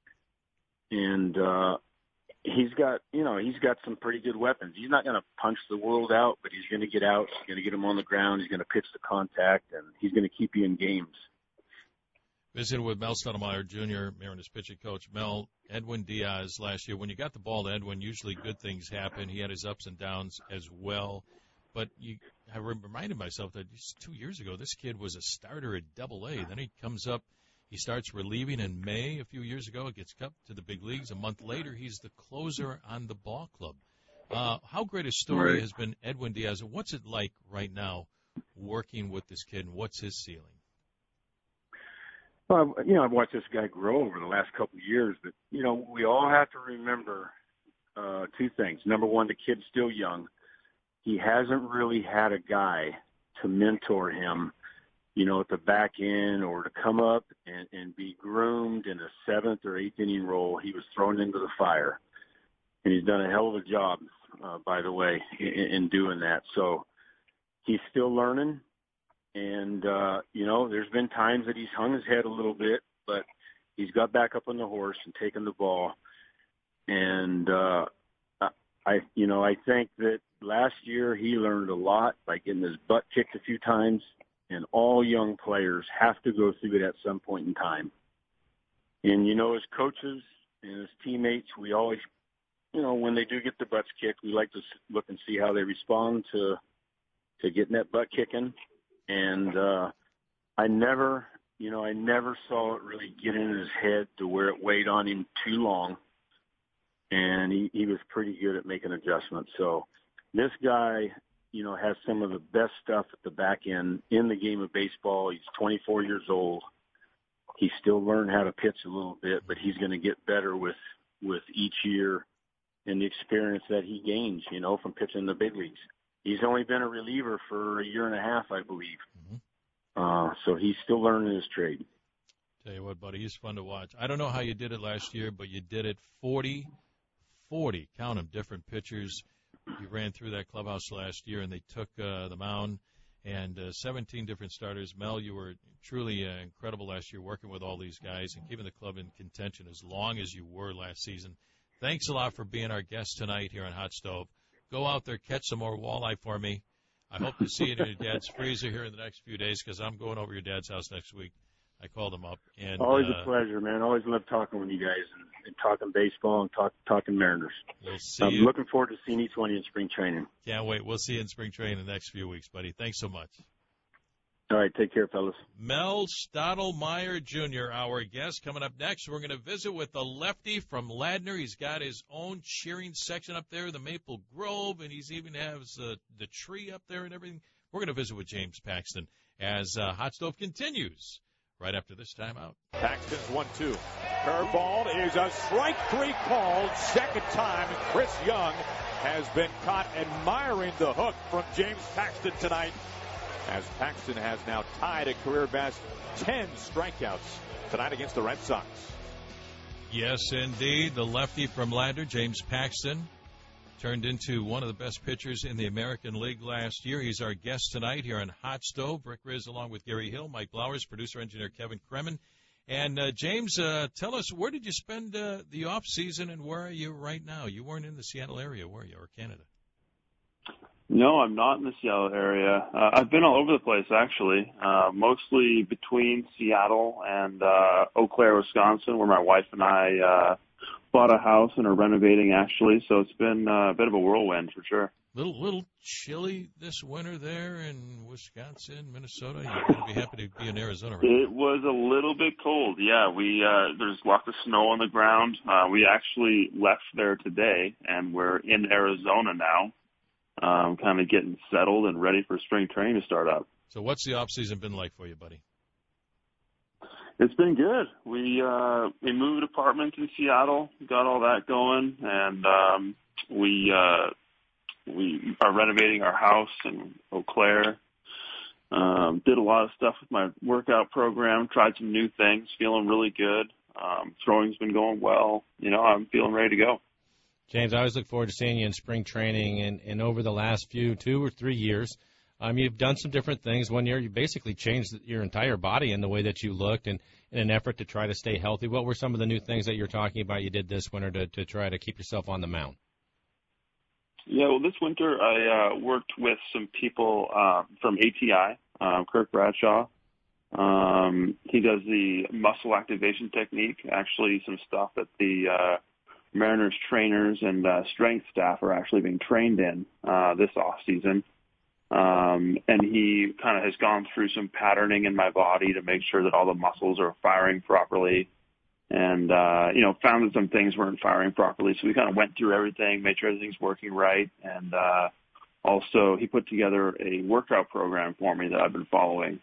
And he's got some pretty good weapons. He's not going to punch the world out, but he's going to get outs. He's going to get him on the ground. He's going to pitch the contact, and he's going to keep you in games. Visiting with Mel Stottlemyre Jr., Mariners pitching coach. Mel, Edwin Diaz last year, when you got the ball to Edwin, usually good things happen. He had his ups and downs as well. But I reminded myself that just 2 years ago, this kid was a starter at Double-A. Then he comes up, he starts relieving in May a few years ago. It gets up to the big leagues. A month later, he's the closer on the ball club. How great a story has been Edwin Diaz. What's it like right now working with this kid, and what's his ceiling? Well, you know, I've watched this guy grow over the last couple of years, but, you know, we all have to remember two things. Number one, the kid's still young. He hasn't really had a guy to mentor him, you know, at the back end, or to come up and be groomed in a 7th or 8th inning role. He was thrown into the fire, and he's done a hell of a job, by the way, in doing that. So he's still learning, and, you know, there's been times that he's hung his head a little bit, but he's got back up on the horse and taken the ball. And I think that last year he learned a lot by getting his butt kicked a few times, and all young players have to go through it at some point in time. And, you know, as coaches and as teammates, we always, you know, when they do get their butts kicked, we like to look and see how they respond to getting that butt kicking. And I never saw it really get in his head to where it weighed on him too long. And he was pretty good at making adjustments. So this guy, you know, has some of the best stuff at the back end in the game of baseball. He's 24 years old. He still learned how to pitch a little bit, but he's going to get better with each year and the experience that he gains, you know, from pitching in the big leagues. He's only been a reliever for a year and a half, I believe. Mm-hmm. So he's still learning his trade. Tell you what, buddy, he's fun to watch. I don't know how you did it last year, but you did it 40, count them, different pitchers. You ran through that clubhouse last year, and they took the mound, and 17 different starters. Mel, you were truly incredible last year working with all these guys and keeping the club in contention as long as you were last season. Thanks a lot for being our guest tonight here on Hot Stove. Go out there, catch some more walleye for me. I hope to see you in your dad's freezer here in the next few days, because I'm going over your dad's house next week. I called him up. And always a pleasure, man. Always love talking with you guys and talking baseball and talking Mariners. We'll see I'm you. looking forward to seeing each one of you in spring training. Can't wait. We'll see you in spring training the next few weeks, buddy. Thanks so much. All right, take care, fellas. Mel Stottlemyre Jr., our guest. Coming up next, we're going to visit with the lefty from Ladner. He's got his own cheering section up there, the Maple Grove, and he's even has the tree up there and everything. We're going to visit with James Paxton as Hot Stove continues right after this timeout. Paxton's 1-2. Curveball is a strike three called. Second time, Chris Young has been caught admiring the hook from James Paxton tonight, as Paxton has now tied a career best 10 strikeouts tonight against the Red Sox. Yes, indeed. The lefty from Ladner, James Paxton, turned into one of the best pitchers in the American League last year. He's our guest tonight here on Hot Stove. Rick Riz along with Gary Hill, Mike Blowers, producer-engineer Kevin Kremen. And, James, tell us, where did you spend the off season and where are you right now? You weren't in the Seattle area, were you, or Canada? No, I'm not in the Seattle area. I've been all over the place, actually, mostly between Seattle and Eau Claire, Wisconsin, where my wife and I bought a house and are renovating, actually. So it's been a bit of a whirlwind, for sure. Little chilly this winter there in Wisconsin, Minnesota. You're going to be happy to be in Arizona, right? It was a little bit cold, yeah. There's lots of snow on the ground. We actually left there today, and we're in Arizona now. Kind of getting settled and ready for spring training to start up. So what's the off season been like for you, buddy? It's been good. We moved apartments in Seattle, got all that going, and we are renovating our house in Eau Claire. Did a lot of stuff with my workout program, tried some new things, feeling really good. Throwing's been going well. I'm feeling ready to go. James, I always look forward to seeing you in spring training, and over the last 2 or 3 years, you've done some different things. One year, you basically changed your entire body in the way that you looked, and in an effort to try to stay healthy. What were some of the new things that you're talking about you did this winter to try to keep yourself on the mound? Yeah, well, this winter I worked with some people from ATI, Kirk Bradshaw. He does the muscle activation technique, actually some stuff that the Mariners trainers and strength staff are actually being trained in this off season. And he kind of has gone through some patterning in my body to make sure that all the muscles are firing properly, and found that some things weren't firing properly. So we kind of went through everything, made sure everything's working right, and also he put together a workout program for me that I've been following.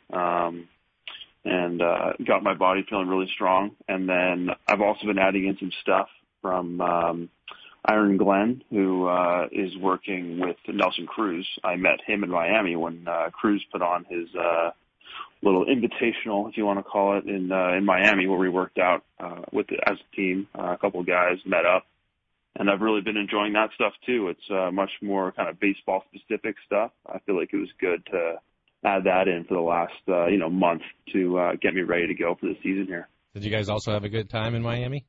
And got my body feeling really strong. And then I've also been adding in some stuff from Iron Glenn, who is working with Nelson Cruz. I met him in Miami when Cruz put on his little invitational, if you want to call it, in Miami, where we worked out as a team. A couple of guys met up, and I've really been enjoying that stuff too. It's much more kind of baseball specific stuff. I feel like it was good to add that in for the last month to get me ready to go for the season here. Did you guys also have a good time in Miami?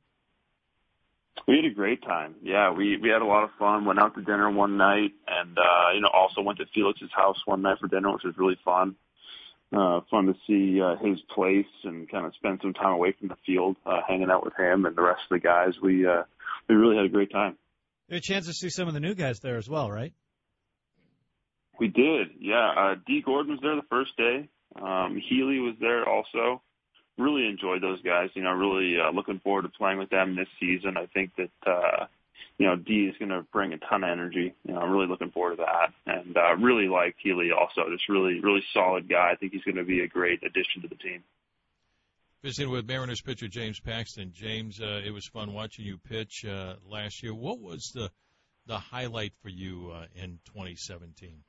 We had a great time. Yeah, we had a lot of fun. Went out to dinner one night, and also went to Felix's house one night for dinner, which was really fun. Fun to see his place and kind of spend some time away from the field, hanging out with him and the rest of the guys. We really had a great time. You had a chance to see some of the new guys there as well, right? We did, yeah. Dee Gordon was there the first day. Healy was there also. Really enjoyed those guys. Really looking forward to playing with them this season. I think that, Dee is going to bring a ton of energy. I'm really looking forward to that. And really like Healy also. Just really, really solid guy. I think he's going to be a great addition to the team. Visiting with Mariners pitcher James Paxton. James, it was fun watching you pitch last year. What was the highlight for you in 2017?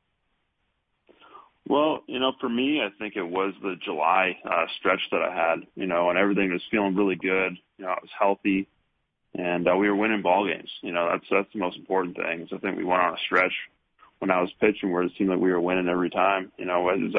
Well, for me, I think it was the July stretch that I had, and everything was feeling really good. I was healthy, and we were winning ball games. That's the most important thing. So I think we went on a stretch when I was pitching where it seemed like we were winning every time. It was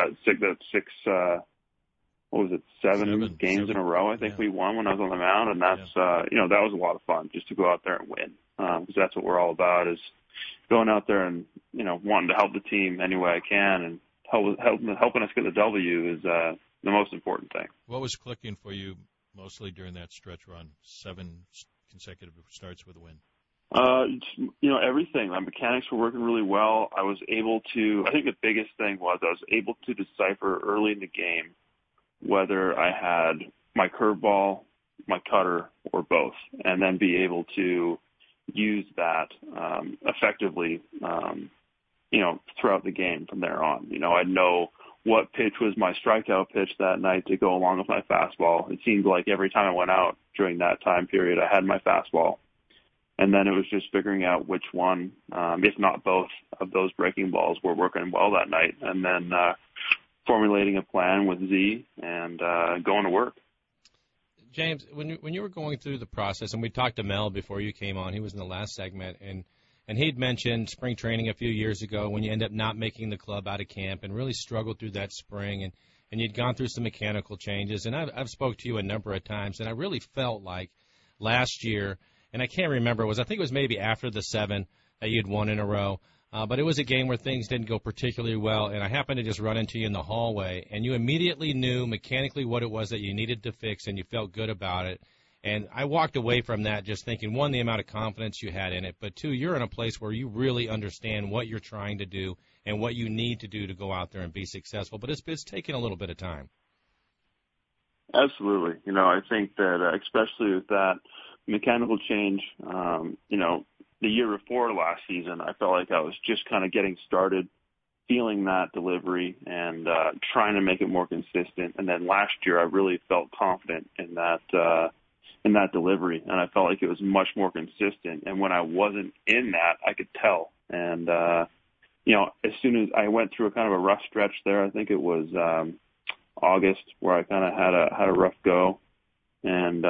seven games in a row I think we won when I was on the mound, and that's that was a lot of fun just to go out there and win, because that's what we're all about, is going out there and wanting to help the team any way I can, and helping us get the W is the most important thing. What was clicking for you mostly during that stretch run? 7 consecutive starts with a win. Everything. My mechanics were working really well. I was able to, I think the biggest thing was I was able to decipher early in the game whether I had my curveball, my cutter, or both, and then be able to use that effectively, throughout the game from there on. I'd know what pitch was my strikeout pitch that night to go along with my fastball. It seemed like every time I went out during that time period, I had my fastball. And then it was just figuring out which one, if not both, of those breaking balls were working well that night. And then formulating a plan with Z and going to work. James, when you were going through the process, and we talked to Mel before you came on, he was in the last segment, and he'd mentioned spring training a few years ago when you end up not making the club out of camp and really struggled through that spring, and you'd gone through some mechanical changes. And I've spoke to you a number of times, and I really felt like last year, and I can't remember, I think it was maybe after the 7 that you'd won in a row, but it was a game where things didn't go particularly well, and I happened to just run into you in the hallway, and you immediately knew mechanically what it was that you needed to fix, and you felt good about it. And I walked away from that just thinking, 1, the amount of confidence you had in it, but 2, you're in a place where you really understand what you're trying to do and what you need to do to go out there and be successful. But it's taken a little bit of time. Absolutely. I think that especially with that mechanical change, the year before last season, I felt like I was just kind of getting started, feeling that delivery and trying to make it more consistent. And then last year, I really felt confident in that delivery, and I felt like it was much more consistent. And when I wasn't in that, I could tell. And as soon as I went through a kind of a rough stretch there, I think it was August, where I kind of had a rough go, and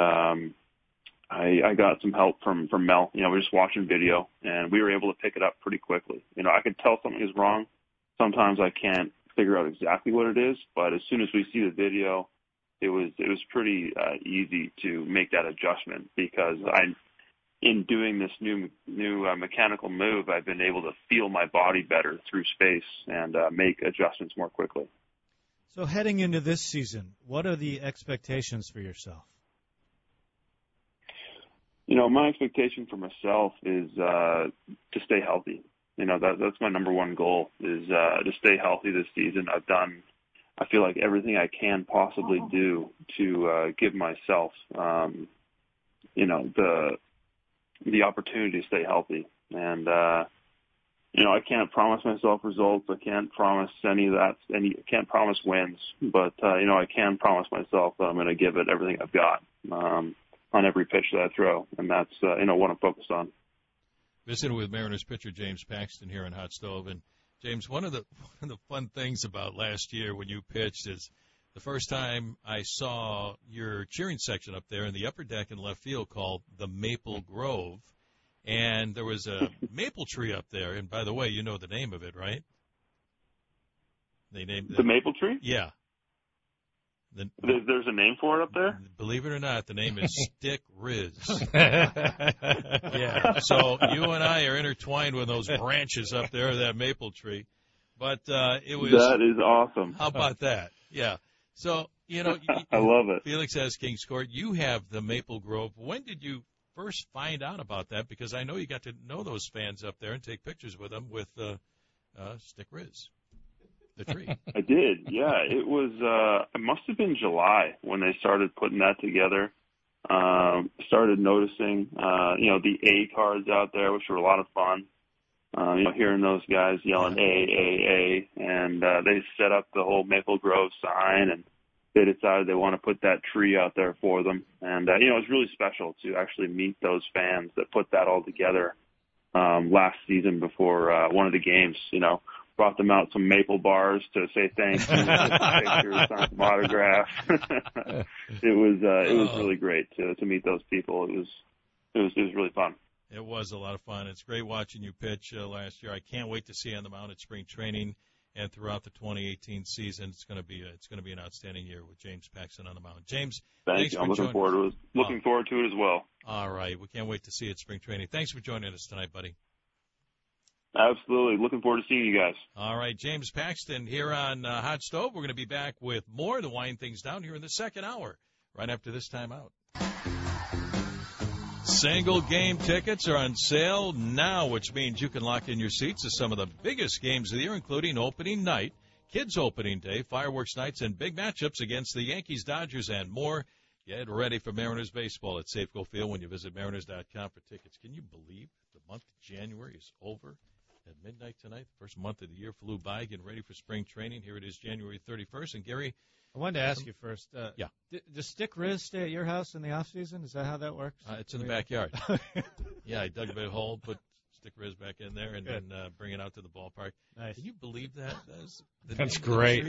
I got some help from Mel. We're just watching video, and we were able to pick it up pretty quickly. I could tell something is wrong. Sometimes I can't figure out exactly what it is, but as soon as we see the video, it was pretty easy to make that adjustment, because in doing this new mechanical move, I've been able to feel my body better through space and make adjustments more quickly. So heading into this season, what are the expectations for yourself? My expectation for myself is to stay healthy. That's my number one goal, is to stay healthy this season. I feel like everything I can possibly do to give myself, the opportunity to stay healthy. And, I can't promise myself results. I can't promise any of that. I can't promise wins, but, I can promise myself that I'm going to give it everything I've got, on every pitch that I throw. And that's, what I'm focused on. Visiting with Mariners pitcher James Paxton here on Hot Stove. And James, one of the fun things about last year when you pitched is the first time I saw your cheering section up there in the upper deck in left field called the Maple Grove, and there was a maple tree up there. And by the way, you know the name of it, right? They named it. The maple tree? Yeah. There's a name for it up there? Believe it or not, the name is Stick Riz. Yeah. So you and I are intertwined with those branches up there of that maple tree. But it was. That is awesome. How about that? Yeah. So, I love it. Felix has Kings Court. You have the Maple Grove. When did you first find out about that? Because I know you got to know those fans up there and take pictures with them with Stick Riz. The tree. I did, yeah. It was, it must have been July when they started putting that together. Started noticing, the A cards out there, which were a lot of fun. Hearing those guys yelling A, and they set up the whole Maple Grove sign, and they decided they want to put that tree out there for them. And, it was really special to actually meet those fans that put that all together last season before one of the games, brought them out some maple bars to say thank you, pictures, sign some autographs. It was really great to meet those people. It was really fun. It was a lot of fun. It's great watching you pitch last year. I can't wait to see you on the mound at spring training and throughout the 2018 season. It's going to be an outstanding year with James Paxton on the mound. James, thanks you. I'm looking forward to it as well. All right, we can't wait to see you at spring training. Thanks for joining us tonight, buddy. Absolutely. Looking forward to seeing you guys. All right, James Paxton here on Hot Stove. We're going to be back with more to wind things down here in the second hour, right after this timeout. Single game tickets are on sale now, which means you can lock in your seats to some of the biggest games of the year, including opening night, kids opening day, fireworks nights, and big matchups against the Yankees, Dodgers, and more. Get ready for Mariners baseball at Safeco Field when you visit Mariners.com for tickets. Can you believe the month of January is over? At midnight tonight, the first month of the year flew by, getting ready for spring training. Here it is, January 31st. And, Gary, I wanted to ask you first. Yeah. Does Stick Riz stay at your house in the off-season? Is that how that works? It's in the backyard. Yeah, I dug a big hole, put Stick Riz back in there, and then bring it out to the ballpark. Nice. Can you believe that? That's great.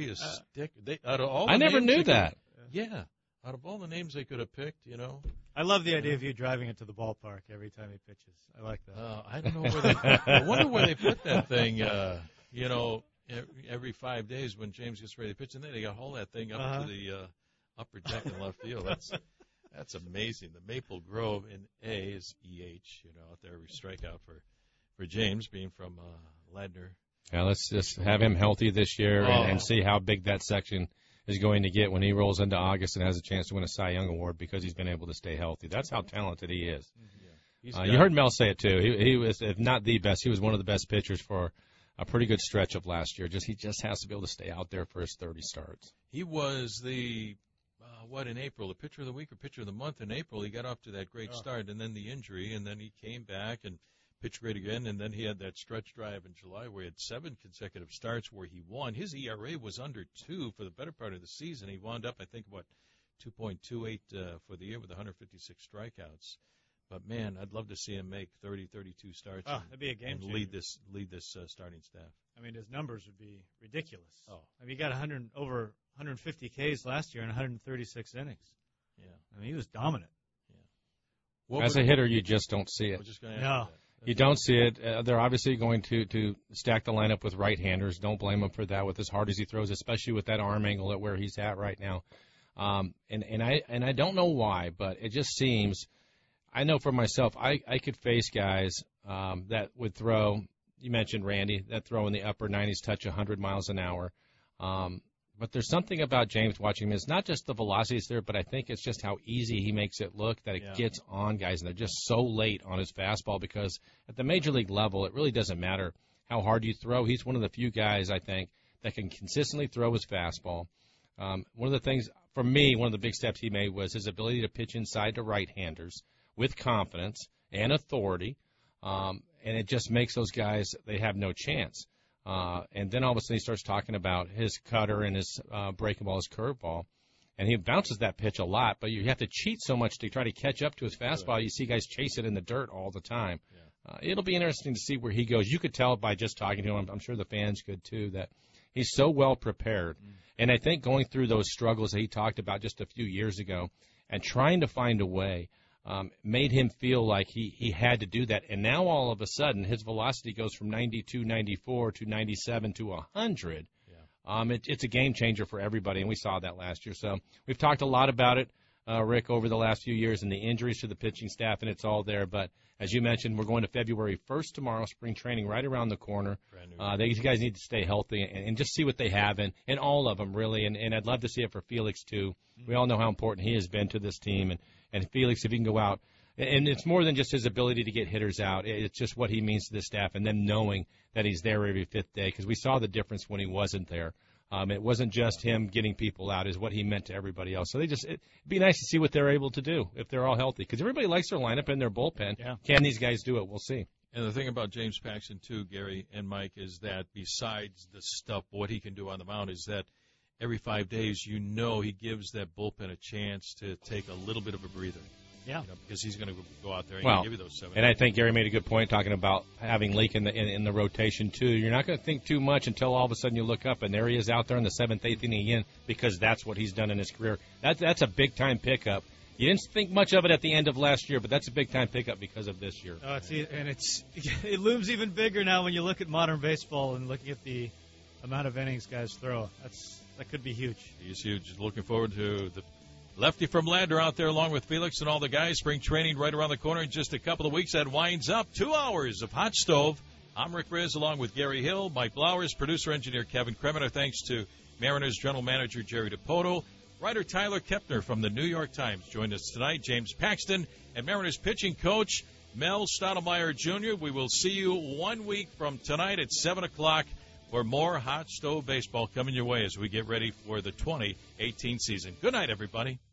I never knew that. Yeah. Out of all the names they could have picked, you know. I love the idea of you driving it to the ballpark every time he pitches. I like that. I don't know where they. I wonder where they put that thing. You know, every 5 days when James gets ready to pitch, and then they got to haul that thing up to the upper deck in left field. That's amazing. The Maple Grove in A is EH. You know, out there we strikeout for James being from Ladner. Yeah, let's just have him healthy this year and see how big that section is going to get when he rolls into August and has a chance to win a Cy Young Award because he's been able to stay healthy. That's how talented he is. Yeah. You heard Mel say it, too. He was, if not the best, he was one of the best pitchers for a pretty good stretch of last year. He just has to be able to stay out there for his 30 starts. He was the, in April, the pitcher of the week or pitcher of the month in April. He got off to that great start, and then the injury, and then he came back and pitched great again, and then he had that stretch drive in July where he had 7 consecutive starts where he won. His ERA was under 2 for the better part of the season. He wound up, I think, 2.28 for the year with 156 strikeouts. But, man, I'd love to see him make 30, 32 starts that'd be a game and lead this starting staff. I mean, his numbers would be ridiculous. I mean, he got over 150 Ks last year in 136 innings. Yeah. I mean, he was dominant. Yeah. As a hitter, you just don't see it. No. You don't see it. They're obviously going to stack the lineup with right-handers. Don't blame him for that with as hard as he throws, especially with that arm angle at where he's at right now. And I don't know why, but it just seems – I know for myself, I could face guys that would throw – you mentioned Randy, that throw in the upper 90s, touch 100 miles an hour. But there's something about James watching him. It's not just the velocities there, but I think it's just how easy he makes it look that it gets on guys. And they're just so late on his fastball because at the major league level, it really doesn't matter how hard you throw. He's one of the few guys, I think, that can consistently throw his fastball. One of the things, for me, one of the big steps he made was his ability to pitch inside to right-handers with confidence and authority. And it just makes those guys, they have no chance. And then all of a sudden he starts talking about his cutter and his breaking ball, his curveball. And he bounces that pitch a lot, but you have to cheat so much to try to catch up to his fastball. You see guys chase it in the dirt all the time. It'll be interesting to see where he goes. You could tell by just talking to him, I'm sure the fans could too, that he's so well prepared. And I think going through those struggles that he talked about just a few years ago and trying to find a way made him feel like he had to do that. And now all of a sudden his velocity goes from 92, 94 to 97 to 100. It's a game changer for everybody, and we saw that last year. So we've talked a lot about it, Rick, over the last few years and the injuries to the pitching staff, and it's all there. But as you mentioned, we're going to February 1st tomorrow, spring training right around the corner. These guys need to stay healthy and just see what they have, and all of them, really. And I'd love to see it for Felix, too. We all know how important he has been to this team. And Felix, if he can go out, and it's more than just his ability to get hitters out. It's just what he means to the staff and them knowing that he's there every fifth day, because we saw the difference when he wasn't there. It wasn't just him getting people out, is what he meant to everybody else. So it'd be nice to see what they're able to do if they're all healthy, because everybody likes their lineup and their bullpen. Can these guys do it? We'll see. And the thing about James Paxton, too, Gary and Mike, is that besides the stuff, what he can do on the mound, is that every 5 days, he gives that bullpen a chance to take a little bit of a breather. Yeah, because he's going to go out there and give you those 7. And I think Gary made a good point talking about having Leake in the rotation too. You're not going to think too much until all of a sudden you look up and there he is out there in the 7th, 8th inning again, because that's what he's done in his career. That's a big time pickup. You didn't think much of it at the end of last year, but that's a big time pickup because of this year. It looms even bigger now when you look at modern baseball and looking at the amount of innings guys throw. That could be huge. He's huge. Looking forward to the lefty from Ladner out there along with Felix and all the guys. Spring training right around the corner in just a couple of weeks. That winds up 2 hours of Hot Stove I'm Rick Riz along with Gary Hill, Mike Blowers, producer-engineer Kevin Kremer. Thanks to Mariners General Manager Jerry DiPoto. Writer Tyler Kepner from the New York Times joined us tonight. James Paxton and Mariners pitching coach Mel Stottlemyre Jr. We will see you 1 week from tonight at 7 o'clock for more Hot Stove Baseball coming your way as we get ready for the 2018 season. Good night, everybody.